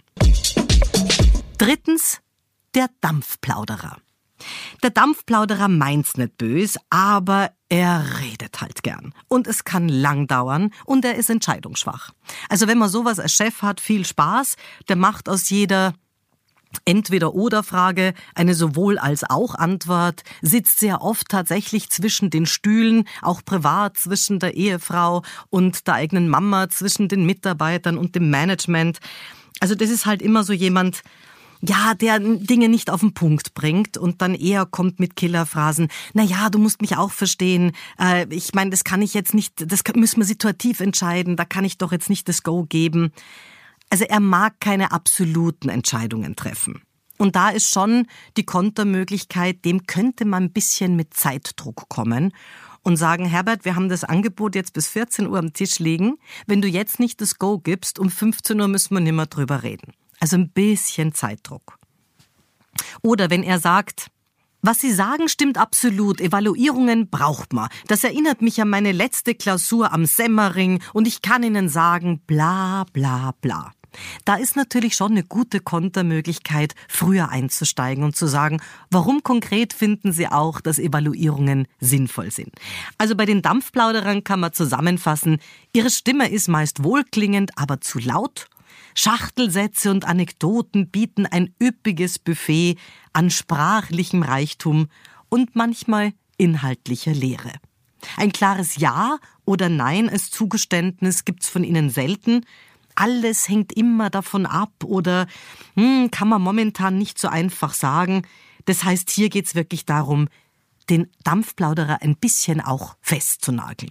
Drittens, der Dampfplauderer. Der Dampfplauderer meint's nicht böse, aber er redet halt gern. Und es kann lang dauern und er ist entscheidungsschwach. Also wenn man sowas als Chef hat, viel Spaß. Der macht aus jeder Entweder-oder-Frage eine Sowohl-als-auch-Antwort, sitzt sehr oft tatsächlich zwischen den Stühlen, auch privat zwischen der Ehefrau und der eigenen Mama, zwischen den Mitarbeitern und dem Management. Also das ist halt immer so jemand, ja, der Dinge nicht auf den Punkt bringt und dann eher kommt mit Killerphrasen, na ja, du musst mich auch verstehen, ich meine, das kann ich jetzt nicht, das müssen wir situativ entscheiden, da kann ich doch jetzt nicht das Go geben. Also er mag keine absoluten Entscheidungen treffen. Und da ist schon die Kontermöglichkeit, dem könnte man ein bisschen mit Zeitdruck kommen und sagen, Herbert, wir haben das Angebot jetzt bis 14 Uhr am Tisch liegen. Wenn du jetzt nicht das Go gibst, um 15 Uhr müssen wir nicht mehr drüber reden. Also ein bisschen Zeitdruck. Oder wenn er sagt, was Sie sagen, stimmt absolut. Evaluierungen braucht man. Das erinnert mich an meine letzte Klausur am Semmering und ich kann Ihnen sagen, bla bla bla. Da ist natürlich schon eine gute Kontermöglichkeit, früher einzusteigen und zu sagen, warum konkret finden Sie auch, dass Evaluierungen sinnvoll sind. Also bei den Dampfplauderern kann man zusammenfassen, ihre Stimme ist meist wohlklingend, aber zu laut. Schachtelsätze und Anekdoten bieten ein üppiges Buffet an sprachlichem Reichtum und manchmal inhaltlicher Leere. Ein klares Ja oder Nein als Zugeständnis gibt's von ihnen selten. Alles hängt immer davon ab oder kann man momentan nicht so einfach sagen. Das heißt, hier geht's wirklich darum, den Dampfplauderer ein bisschen auch festzunageln.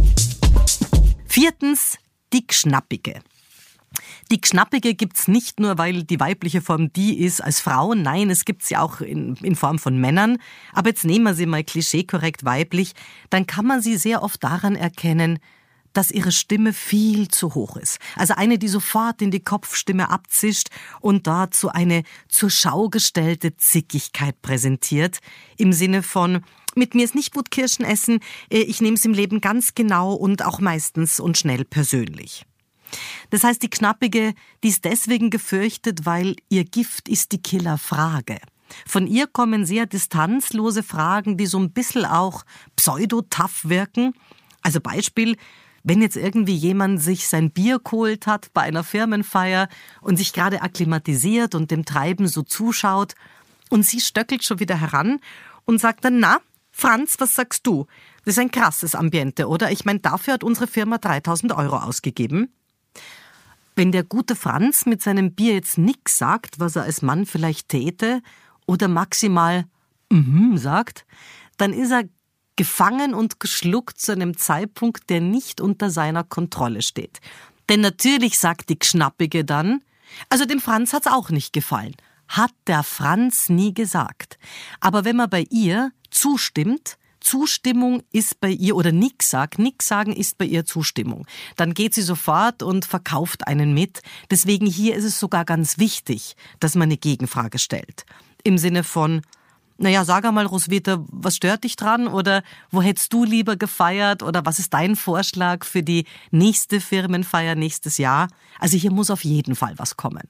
4. Die Gschnappige. Die Gschnappige gibt's nicht nur, weil die weibliche Form die ist als Frau. Nein, es gibt sie auch in Form von Männern. Aber jetzt nehmen wir sie mal klischeekorrekt weiblich. Dann kann man sie sehr oft daran erkennen, dass ihre Stimme viel zu hoch ist. Also eine, die sofort in die Kopfstimme abzischt und dazu eine zur Schau gestellte Zickigkeit präsentiert. Im Sinne von, mit mir ist nicht gut Kirschen essen, ich nehme es im Leben ganz genau und auch meistens und schnell persönlich. Das heißt, die Gschnappige, die ist deswegen gefürchtet, weil ihr Gift ist die Killerfrage. Von ihr kommen sehr distanzlose Fragen, die so ein bisschen auch pseudo-tough wirken. Also Beispiel, wenn jetzt irgendwie jemand sich sein Bier geholt hat bei einer Firmenfeier und sich gerade akklimatisiert und dem Treiben so zuschaut und sie stöckelt schon wieder heran und sagt dann, na, Franz, was sagst du? Das ist ein krasses Ambiente, oder? Ich meine, dafür hat unsere Firma 3.000 € ausgegeben. Wenn der gute Franz mit seinem Bier jetzt nix sagt, was er als Mann vielleicht täte, oder maximal sagt, dann ist er gefangen und geschluckt zu einem Zeitpunkt, der nicht unter seiner Kontrolle steht. Denn natürlich sagt die Gschnappige dann, also dem Franz hat's auch nicht gefallen. Hat der Franz nie gesagt. Aber wenn man bei ihr zustimmt, Zustimmung ist bei ihr, oder nix sagen ist bei ihr Zustimmung. Dann geht sie sofort und verkauft einen mit. Deswegen hier ist es sogar ganz wichtig, dass man eine Gegenfrage stellt. Im Sinne von, naja, sag einmal, Roswitha, was stört dich dran? Oder wo hättest du lieber gefeiert? Oder was ist dein Vorschlag für die nächste Firmenfeier nächstes Jahr? Also hier muss auf jeden Fall was kommen.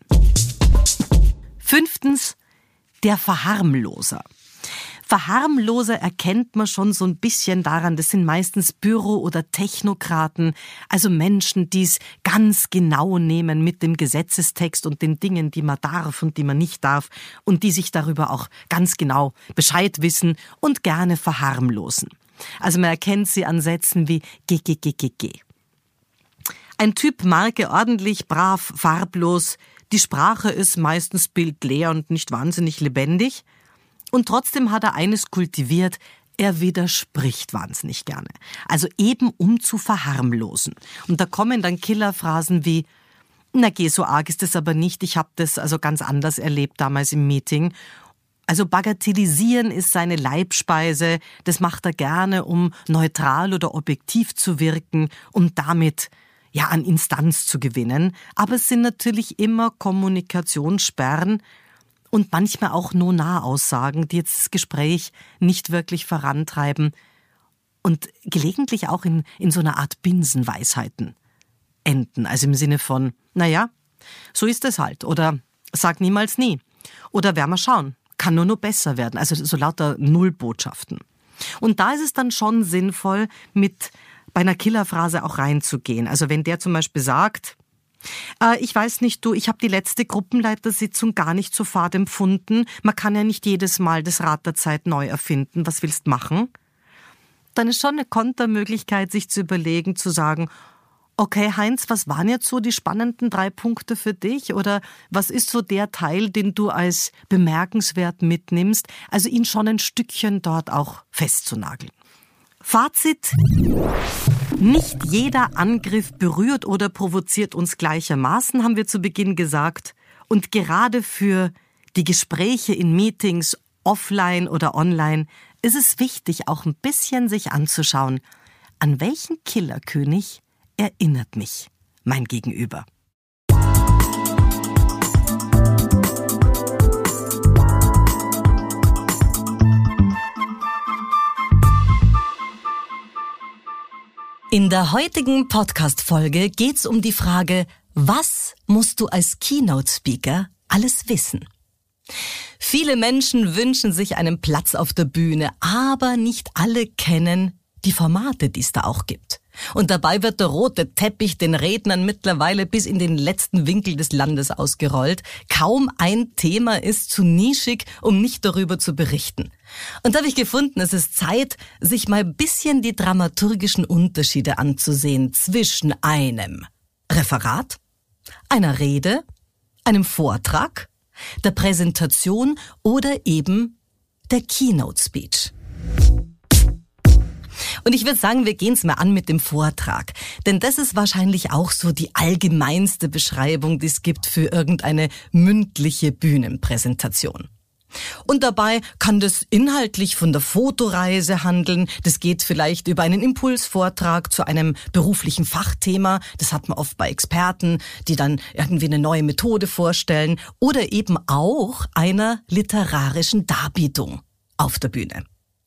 5. Der Verharmloser. Verharmloser erkennt man schon so ein bisschen daran, das sind meistens Büro- oder Technokraten, also Menschen, die es ganz genau nehmen mit dem Gesetzestext und den Dingen, die man darf und die man nicht darf und die sich darüber auch ganz genau Bescheid wissen und gerne verharmlosen. Also man erkennt sie an Sätzen wie G. Ein Typ Marke ordentlich, brav, farblos, die Sprache ist meistens bildleer und nicht wahnsinnig lebendig. Und trotzdem hat er eines kultiviert, er widerspricht wahnsinnig gerne. Also eben um zu verharmlosen. Und da kommen dann Killerphrasen wie, na geh, so arg ist es aber nicht, ich habe das also ganz anders erlebt damals im Meeting. Also bagatellisieren ist seine Leibspeise, das macht er gerne, um neutral oder objektiv zu wirken, um damit ja an Instanz zu gewinnen. Aber es sind natürlich immer Kommunikationssperren, und manchmal auch nur Nahaussagen, die jetzt das Gespräch nicht wirklich vorantreiben und gelegentlich auch in so einer Art Binsenweisheiten enden. Also im Sinne von, naja, so ist es halt. Oder sag niemals nie. Oder werden wir schauen. Kann nur besser werden. Also so lauter Nullbotschaften. Und da ist es dann schon sinnvoll, mit bei einer Killerphrase auch reinzugehen. Also wenn der zum Beispiel sagt, ich weiß nicht, ich habe die letzte Gruppenleitersitzung gar nicht so fad empfunden. Man kann ja nicht jedes Mal das Rad der Zeit neu erfinden. Was willst du machen? Dann ist schon eine Kontermöglichkeit, sich zu überlegen, zu sagen, Okay, Heinz, was waren jetzt so die spannenden 3 Punkte für dich? Oder was ist so der Teil, den du als bemerkenswert mitnimmst? Also ihn schon ein Stückchen dort auch festzunageln. Fazit: Nicht jeder Angriff berührt oder provoziert uns gleichermaßen, haben wir zu Beginn gesagt. Und gerade für die Gespräche in Meetings, offline oder online, ist es wichtig, auch ein bisschen sich anzuschauen, an welchen Killerkönig erinnert mich mein Gegenüber. In der heutigen Podcast-Folge geht's um die Frage, was musst du als Keynote-Speaker alles wissen? Viele Menschen wünschen sich einen Platz auf der Bühne, aber nicht alle kennen die Formate, die es da auch gibt. Und dabei wird der rote Teppich den Rednern mittlerweile bis in den letzten Winkel des Landes ausgerollt. Kaum ein Thema ist zu nischig, um nicht darüber zu berichten. Und da habe ich gefunden, es ist Zeit, sich mal ein bisschen die dramaturgischen Unterschiede anzusehen zwischen einem Referat, einer Rede, einem Vortrag, der Präsentation oder eben der Keynote Speech. Und ich würde sagen, wir gehen es mal an mit dem Vortrag. Denn das ist wahrscheinlich auch so die allgemeinste Beschreibung, die es gibt für irgendeine mündliche Bühnenpräsentation. Und dabei kann das inhaltlich von der Fotoreise handeln. Das geht vielleicht über einen Impulsvortrag zu einem beruflichen Fachthema. Das hat man oft bei Experten, die dann irgendwie eine neue Methode vorstellen. Oder eben auch einer literarischen Darbietung auf der Bühne.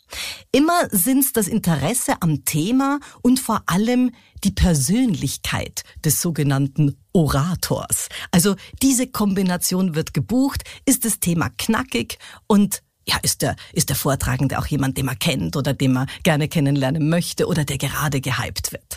Immer sind's das Interesse am Thema und vor allem die Persönlichkeit des sogenannten Orators. Also diese Kombination wird gebucht, ist das Thema knackig und ja, ist der Vortragende auch jemand, den man kennt oder den man gerne kennenlernen möchte oder der gerade gehypt wird.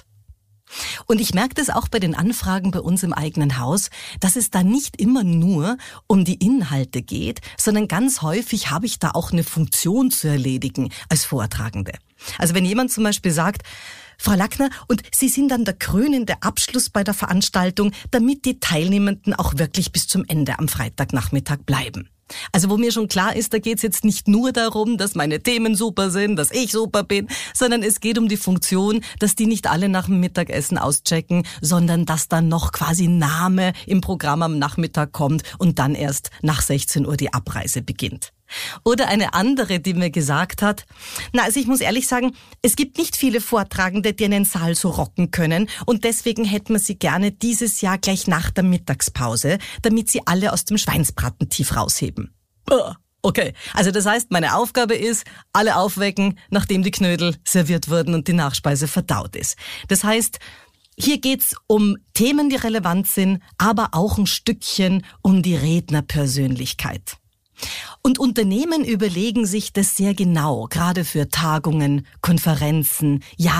Und ich merke das auch bei den Anfragen bei uns im eigenen Haus, dass es da nicht immer nur um die Inhalte geht, sondern ganz häufig habe ich da auch eine Funktion zu erledigen als Vortragende. Also wenn jemand zum Beispiel sagt, Frau Lackner, und Sie sind dann der krönende Abschluss bei der Veranstaltung, damit die Teilnehmenden auch wirklich bis zum Ende am Freitagnachmittag bleiben. Also wo mir schon klar ist, da geht's jetzt nicht nur darum, dass meine Themen super sind, dass ich super bin, sondern es geht um die Funktion, dass die nicht alle nach dem Mittagessen auschecken, sondern dass dann noch quasi Name im Programm am Nachmittag kommt und dann erst nach 16 Uhr die Abreise beginnt. Oder eine andere, die mir gesagt hat, also ich muss ehrlich sagen, es gibt nicht viele Vortragende, die einen Saal so rocken können und deswegen hätten wir sie gerne dieses Jahr gleich nach der Mittagspause, damit sie alle aus dem Schweinsbraten tief rausheben. Okay, also das heißt, meine Aufgabe ist, alle aufwecken, nachdem die Knödel serviert wurden und die Nachspeise verdaut ist. Das heißt, hier geht's um Themen, die relevant sind, aber auch ein Stückchen um die Rednerpersönlichkeit. Und Unternehmen überlegen sich das sehr genau, gerade für Tagungen, Konferenzen,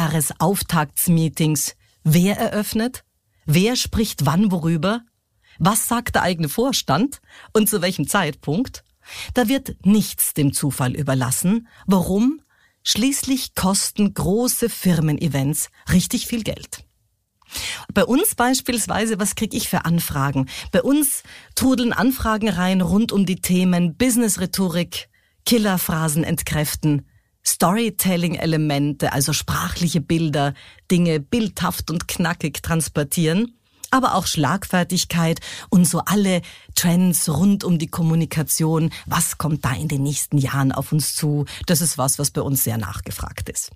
Jahresauftaktsmeetings. Wer eröffnet? Wer spricht wann worüber? Was sagt der eigene Vorstand? Und zu welchem Zeitpunkt? Da wird nichts dem Zufall überlassen. Warum? Schließlich kosten große Firmen-Events richtig viel Geld. Bei uns beispielsweise, was kriege ich für Anfragen? Bei uns trudeln Anfragen rein rund um die Themen Business-Rhetorik, Killerphrasen entkräften, Storytelling-Elemente, also sprachliche Bilder, Dinge bildhaft und knackig transportieren, aber auch Schlagfertigkeit und so alle Trends rund um die Kommunikation. Was kommt da in den nächsten Jahren auf uns zu? Das ist was bei uns sehr nachgefragt ist.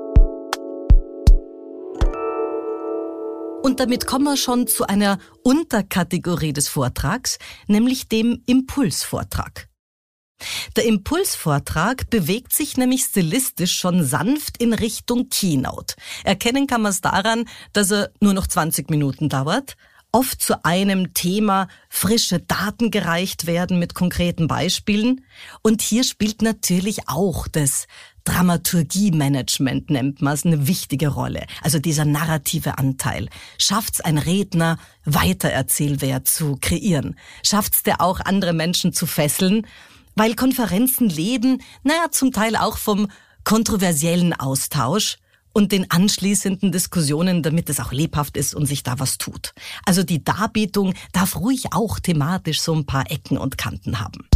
Und damit kommen wir schon zu einer Unterkategorie des Vortrags, nämlich dem Impulsvortrag. Der Impulsvortrag bewegt sich nämlich stilistisch schon sanft in Richtung Keynote. Erkennen kann man es daran, dass er nur noch 20 Minuten dauert, oft zu einem Thema frische Daten gereicht werden mit konkreten Beispielen. Und hier spielt natürlich auch das Dramaturgie-Management, nennt man es, eine wichtige Rolle. Also dieser narrative Anteil. Schafft's ein Redner, Weitererzählwert zu kreieren? Schafft's der auch, andere Menschen zu fesseln? Weil Konferenzen leben, zum Teil auch vom kontroversiellen Austausch. und den anschließenden Diskussionen, damit es auch lebhaft ist und sich da was tut. Also die Darbietung darf ruhig auch thematisch so ein paar Ecken und Kanten haben.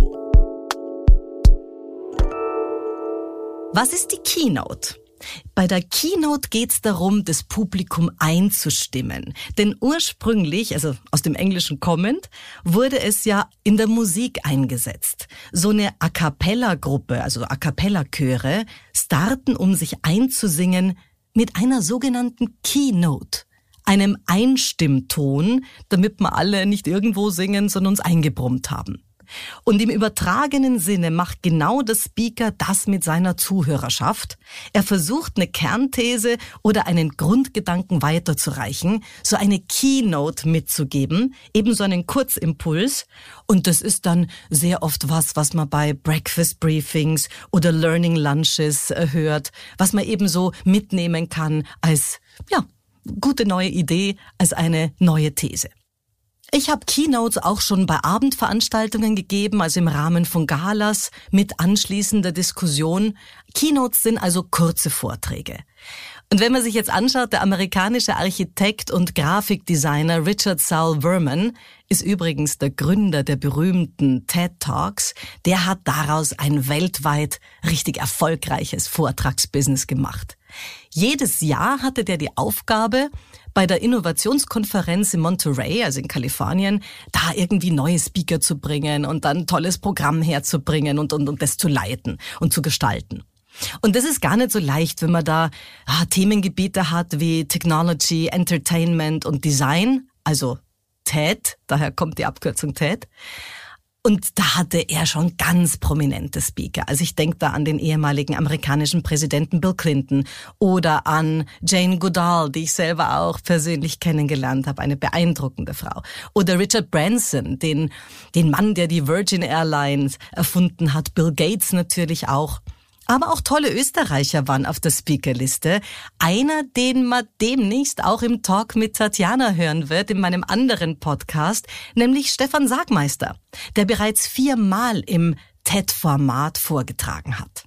Was ist die Keynote? Bei der Keynote geht's darum, das Publikum einzustimmen. Denn ursprünglich, also aus dem Englischen kommend, wurde es ja in der Musik eingesetzt. So eine A-cappella-Gruppe, also A-cappella-Chöre, starten, um sich einzusingen, mit einer sogenannten Keynote, einem Einstimmton, damit wir alle nicht irgendwo singen, sondern uns eingebrummt haben. Und im übertragenen Sinne macht genau der Speaker das mit seiner Zuhörerschaft. Er versucht, eine Kernthese oder einen Grundgedanken weiterzureichen, so eine Keynote mitzugeben, ebenso einen Kurzimpuls. Und das ist dann sehr oft was man bei Breakfast Briefings oder Learning Lunches hört, was man ebenso mitnehmen kann als, gute neue Idee, als eine neue These. Ich habe Keynotes auch schon bei Abendveranstaltungen gegeben, also im Rahmen von Galas mit anschließender Diskussion. Keynotes sind also kurze Vorträge. Und wenn man sich jetzt anschaut, der amerikanische Architekt und Grafikdesigner Richard Saul Verman ist übrigens der Gründer der berühmten TED Talks. Der hat daraus ein weltweit richtig erfolgreiches Vortragsbusiness gemacht. Jedes Jahr hatte der die Aufgabe, bei der Innovationskonferenz in Monterey, also in Kalifornien, da irgendwie neue Speaker zu bringen und dann ein tolles Programm herzubringen und das zu leiten und zu gestalten. Und das ist gar nicht so leicht, wenn man da Themengebiete hat wie Technology, Entertainment und Design, also TED, daher kommt die Abkürzung TED. Und da hatte er schon ganz prominente Speaker. Also ich denke da an den ehemaligen amerikanischen Präsidenten Bill Clinton oder an Jane Goodall, die ich selber auch persönlich kennengelernt habe, eine beeindruckende Frau. Oder Richard Branson, den Mann, der die Virgin Airlines erfunden hat, Bill Gates natürlich auch. Aber auch tolle Österreicher waren auf der Speakerliste. Einer, den man demnächst auch im Talk mit Tatjana hören wird, in meinem anderen Podcast, nämlich Stefan Sagmeister, der bereits 4-mal im TED-Format vorgetragen hat.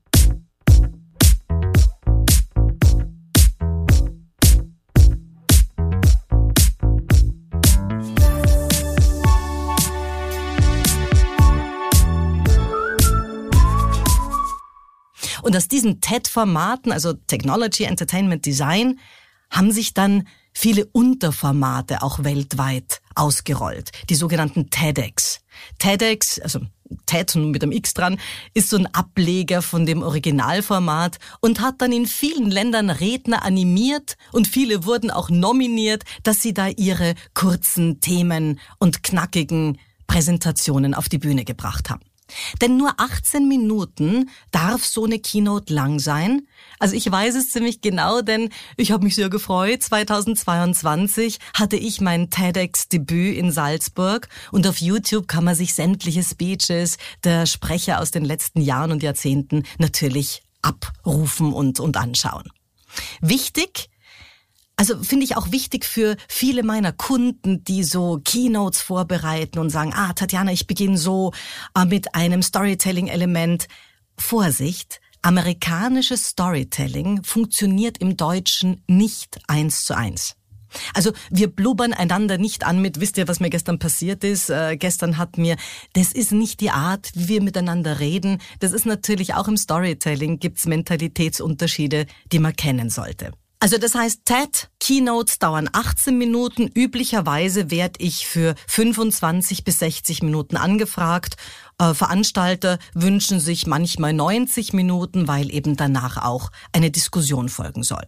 Und aus diesen TED-Formaten, also Technology, Entertainment, Design, haben sich dann viele Unterformate auch weltweit ausgerollt. Die sogenannten TEDx. TEDx, also TED mit einem X dran, ist so ein Ableger von dem Originalformat und hat dann in vielen Ländern Redner animiert und viele wurden auch nominiert, dass sie da ihre kurzen Themen und knackigen Präsentationen auf die Bühne gebracht haben. Denn nur 18 Minuten darf so eine Keynote lang sein. Also ich weiß es ziemlich genau, denn ich habe mich sehr gefreut. 2022 hatte ich mein TEDx-Debüt in Salzburg und auf YouTube kann man sich sämtliche Speeches der Sprecher aus den letzten Jahren und Jahrzehnten natürlich abrufen und anschauen. Wichtig, also finde ich auch wichtig für viele meiner Kunden, die so Keynotes vorbereiten und sagen, Tatjana, ich beginne so mit einem Storytelling-Element. Vorsicht, amerikanisches Storytelling funktioniert im Deutschen nicht 1:1. Also wir blubbern einander nicht an mit, wisst ihr, was mir gestern passiert ist? Das ist nicht die Art, wie wir miteinander reden. Das ist natürlich auch im Storytelling gibt's Mentalitätsunterschiede, die man kennen sollte. Also das heißt, TED-Keynotes dauern 18 Minuten. Üblicherweise werde ich für 25 bis 60 Minuten angefragt. Veranstalter wünschen sich manchmal 90 Minuten, weil eben danach auch eine Diskussion folgen soll.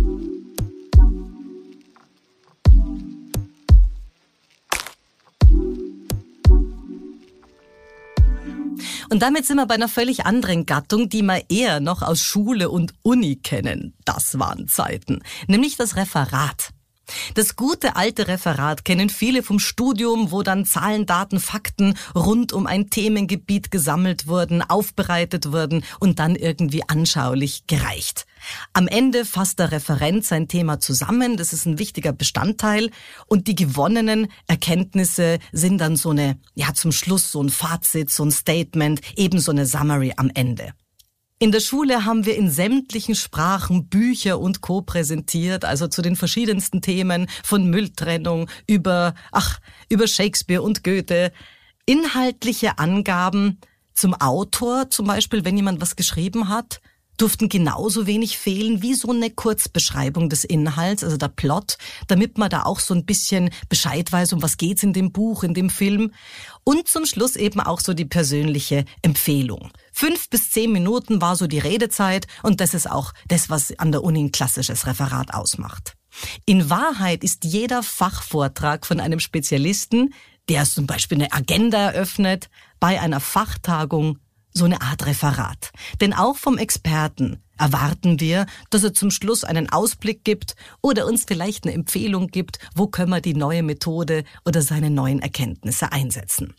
Und damit sind wir bei einer völlig anderen Gattung, die wir eher noch aus Schule und Uni kennen. Das waren Zeiten. Nämlich das Referat. Das gute alte Referat kennen viele vom Studium, wo dann Zahlen, Daten, Fakten rund um ein Themengebiet gesammelt wurden, aufbereitet wurden und dann irgendwie anschaulich gereicht. Am Ende fasst der Referent sein Thema zusammen, das ist ein wichtiger Bestandteil und die gewonnenen Erkenntnisse sind dann so eine, zum Schluss so ein Fazit, so ein Statement, eben so eine Summary am Ende. In der Schule haben wir in sämtlichen Sprachen Bücher und Co. präsentiert, also zu den verschiedensten Themen, von Mülltrennung über Shakespeare und Goethe. Inhaltliche Angaben zum Autor, zum Beispiel, wenn jemand was geschrieben hat, durften genauso wenig fehlen wie so eine Kurzbeschreibung des Inhalts, also der Plot, damit man da auch so ein bisschen Bescheid weiß, um was geht's in dem Buch, in dem Film. Und zum Schluss eben auch so die persönliche Empfehlung. 5 bis 10 Minuten war so die Redezeit und das ist auch das, was an der Uni ein klassisches Referat ausmacht. In Wahrheit ist jeder Fachvortrag von einem Spezialisten, der zum Beispiel eine Agenda eröffnet, bei einer Fachtagung so eine Art Referat. Denn auch vom Experten erwarten wir, dass er zum Schluss einen Ausblick gibt oder uns vielleicht eine Empfehlung gibt, wo können wir die neue Methode oder seine neuen Erkenntnisse einsetzen.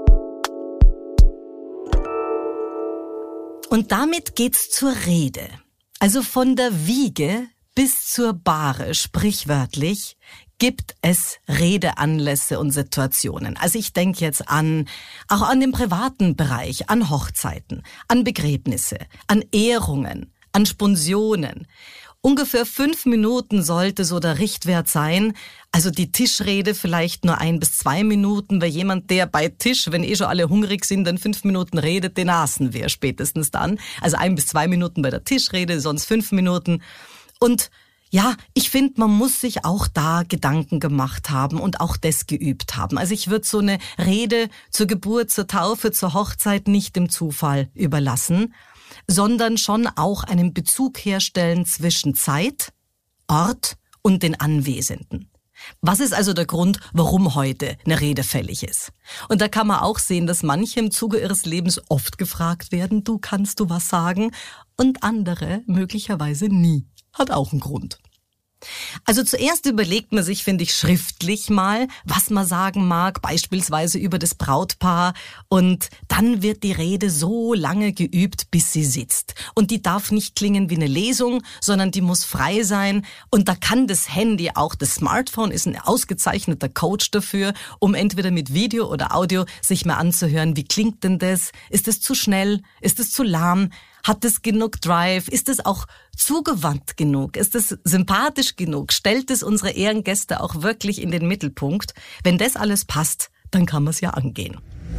Und damit geht's zur Rede. Also von der Wiege bis zur Bahre, sprichwörtlich, gibt es Redeanlässe und Situationen. Also ich denke jetzt auch an den privaten Bereich, an Hochzeiten, an Begräbnisse, an Ehrungen, an Sponsionen. Ungefähr 5 Minuten sollte so der Richtwert sein. Also die Tischrede vielleicht nur 1 bis 2 Minuten, weil jemand, der bei Tisch, wenn schon alle hungrig sind, dann 5 Minuten redet, den aßen wir spätestens dann. Also 1 bis 2 Minuten bei der Tischrede, sonst 5 Minuten. Und ja, ich finde, man muss sich auch da Gedanken gemacht haben und auch das geübt haben. Also ich würde so eine Rede zur Geburt, zur Taufe, zur Hochzeit nicht dem Zufall überlassen, sondern schon auch einen Bezug herstellen zwischen Zeit, Ort und den Anwesenden. Was ist also der Grund, warum heute eine Rede fällig ist? Und da kann man auch sehen, dass manche im Zuge ihres Lebens oft gefragt werden, kannst du was sagen? Und andere möglicherweise nie. Hat auch einen Grund. Also zuerst überlegt man sich, finde ich, schriftlich mal, was man sagen mag, beispielsweise über das Brautpaar. Und dann wird die Rede so lange geübt, bis sie sitzt. Und die darf nicht klingen wie eine Lesung, sondern die muss frei sein. Und da kann das Handy, auch das Smartphone, ist ein ausgezeichneter Coach dafür, um entweder mit Video oder Audio sich mal anzuhören, wie klingt denn das? Ist es zu schnell? Ist es zu lahm? Hat es genug Drive? Ist es auch zugewandt genug? Ist es sympathisch genug? Stellt es unsere Ehrengäste auch wirklich in den Mittelpunkt? Wenn das alles passt, dann kann man es ja angehen.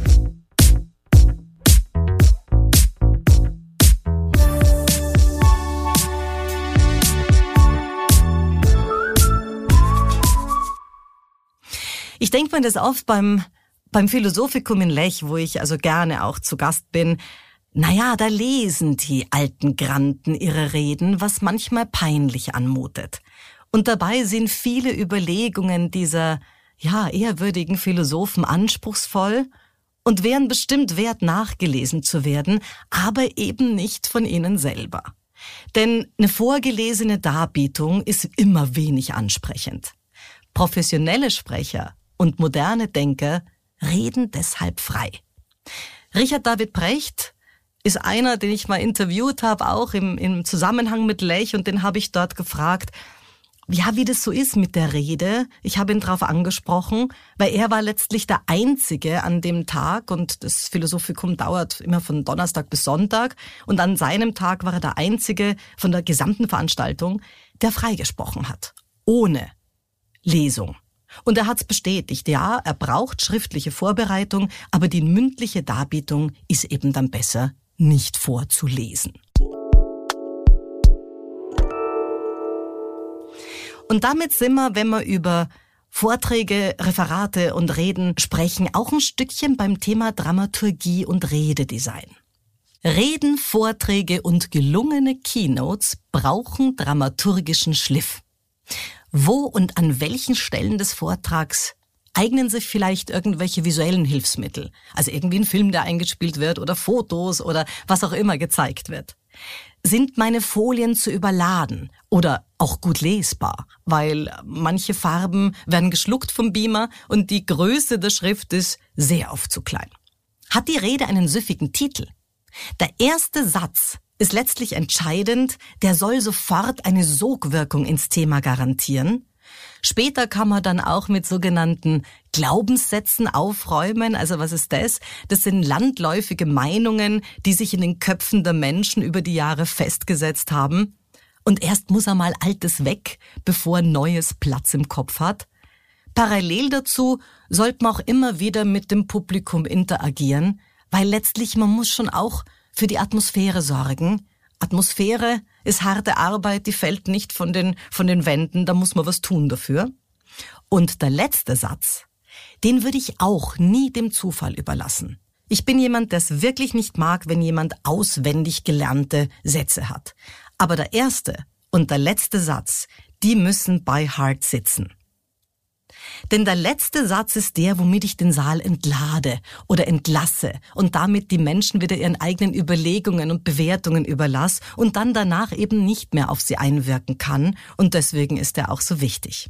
Ich denke mir das oft beim Philosophikum in Lech, wo ich also gerne auch zu Gast bin. Naja, da lesen die alten Granden ihre Reden, was manchmal peinlich anmutet. Und dabei sind viele Überlegungen dieser, ehrwürdigen Philosophen anspruchsvoll und wären bestimmt wert, nachgelesen zu werden, aber eben nicht von ihnen selber. Denn eine vorgelesene Darbietung ist immer wenig ansprechend. Professionelle Sprecher und moderne Denker reden deshalb frei. Richard David Precht ist einer, den ich mal interviewt habe, auch im Zusammenhang mit Lech, und den habe ich dort gefragt, wie das so ist mit der Rede. Ich habe ihn darauf angesprochen, weil er war letztlich der Einzige an dem Tag, und das Philosophikum dauert immer von Donnerstag bis Sonntag, und an seinem Tag war er der Einzige von der gesamten Veranstaltung, der freigesprochen hat, ohne Lesung. Und er hat's bestätigt, ja, er braucht schriftliche Vorbereitung, aber die mündliche Darbietung ist eben dann besser nicht vorzulesen. Und damit sind wir, wenn wir über Vorträge, Referate und Reden sprechen, auch ein Stückchen beim Thema Dramaturgie und Rededesign. Reden, Vorträge und gelungene Keynotes brauchen dramaturgischen Schliff. Wo und an welchen Stellen des Vortrags eignen sich vielleicht irgendwelche visuellen Hilfsmittel? Also irgendwie ein Film, der eingespielt wird, oder Fotos oder was auch immer gezeigt wird. Sind meine Folien zu überladen oder auch gut lesbar? Weil manche Farben werden geschluckt vom Beamer und die Größe der Schrift ist sehr oft zu klein. Hat die Rede einen süffigen Titel? Der erste Satz ist letztlich entscheidend, der soll sofort eine Sogwirkung ins Thema garantieren. Später kann man dann auch mit sogenannten Glaubenssätzen aufräumen. Also was ist das? Das sind landläufige Meinungen, die sich in den Köpfen der Menschen über die Jahre festgesetzt haben. Und erst muss einmal Altes weg, bevor Neues Platz im Kopf hat. Parallel dazu sollte man auch immer wieder mit dem Publikum interagieren, weil letztlich man muss schon auch für die Atmosphäre sorgen. Atmosphäre ist harte Arbeit, die fällt nicht von den Wänden, da muss man was tun dafür. Und der letzte Satz, den würde ich auch nie dem Zufall überlassen. Ich bin jemand, der es wirklich nicht mag, wenn jemand auswendig gelernte Sätze hat. Aber der erste und der letzte Satz, die müssen by heart sitzen. Denn der letzte Satz ist der, womit ich den Saal entlade oder entlasse und damit die Menschen wieder ihren eigenen Überlegungen und Bewertungen überlasse und dann danach eben nicht mehr auf sie einwirken kann. Und deswegen ist er auch so wichtig.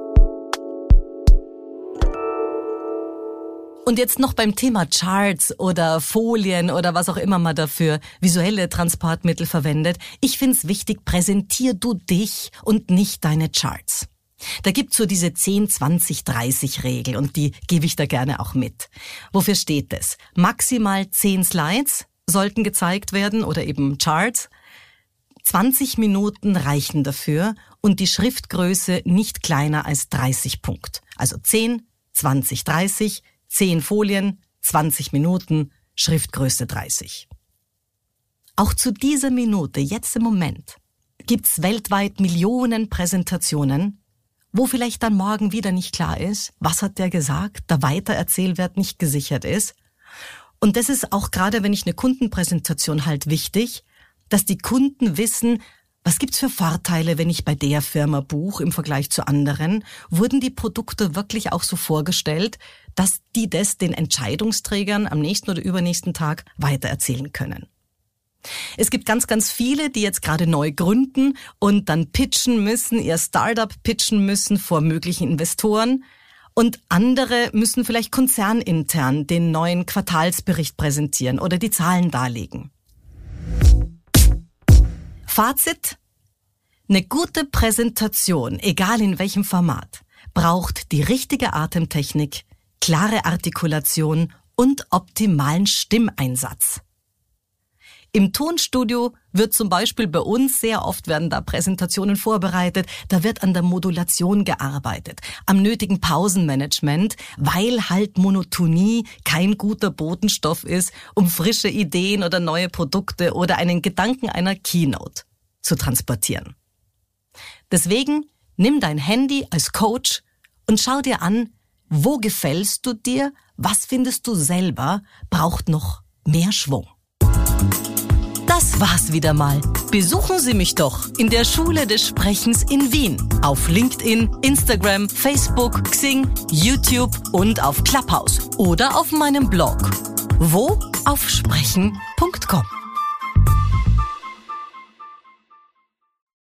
Und jetzt noch beim Thema Charts oder Folien oder was auch immer man dafür visuelle Transportmittel verwendet. Ich finde es wichtig, präsentier du dich und nicht deine Charts. Da gibt's so diese 10-20-30-Regel und die gebe ich da gerne auch mit. Wofür steht das? Maximal 10 Slides sollten gezeigt werden oder eben Charts. 20 Minuten reichen dafür und die Schriftgröße nicht kleiner als 30 Punkt. Also 10, 20, 30, 10 Folien, 20 Minuten, Schriftgröße 30. Auch zu dieser Minute, jetzt im Moment, gibt's weltweit Millionen Präsentationen, wo vielleicht dann morgen wieder nicht klar ist, was hat der gesagt, der Weitererzählwert nicht gesichert ist. Und das ist auch gerade, wenn ich eine Kundenpräsentation halt wichtig, dass die Kunden wissen, was gibt's für Vorteile, wenn ich bei der Firma buche im Vergleich zu anderen? Wurden die Produkte wirklich auch so vorgestellt, dass die das den Entscheidungsträgern am nächsten oder übernächsten Tag weitererzählen können? Es gibt ganz, ganz viele, die jetzt gerade neu gründen und dann pitchen müssen, ihr Startup pitchen müssen vor möglichen Investoren. Und andere müssen vielleicht konzernintern den neuen Quartalsbericht präsentieren oder die Zahlen darlegen. Fazit: Eine gute Präsentation, egal in welchem Format, braucht die richtige Atemtechnik, klare Artikulation und optimalen Stimmeinsatz. Im Tonstudio wird zum Beispiel bei uns sehr oft werden da Präsentationen vorbereitet, da wird an der Modulation gearbeitet, am nötigen Pausenmanagement, weil halt Monotonie kein guter Botenstoff ist, um frische Ideen oder neue Produkte oder einen Gedanken einer Keynote zu transportieren. Deswegen nimm dein Handy als Coach und schau dir an, wo gefällst du dir, was findest du selber, braucht noch mehr Schwung. Das war's wieder mal. Besuchen Sie mich doch in der Schule des Sprechens in Wien. Auf LinkedIn, Instagram, Facebook, Xing, YouTube und auf Clubhouse. Oder auf meinem Blog. Wo? Auf sprechen.com.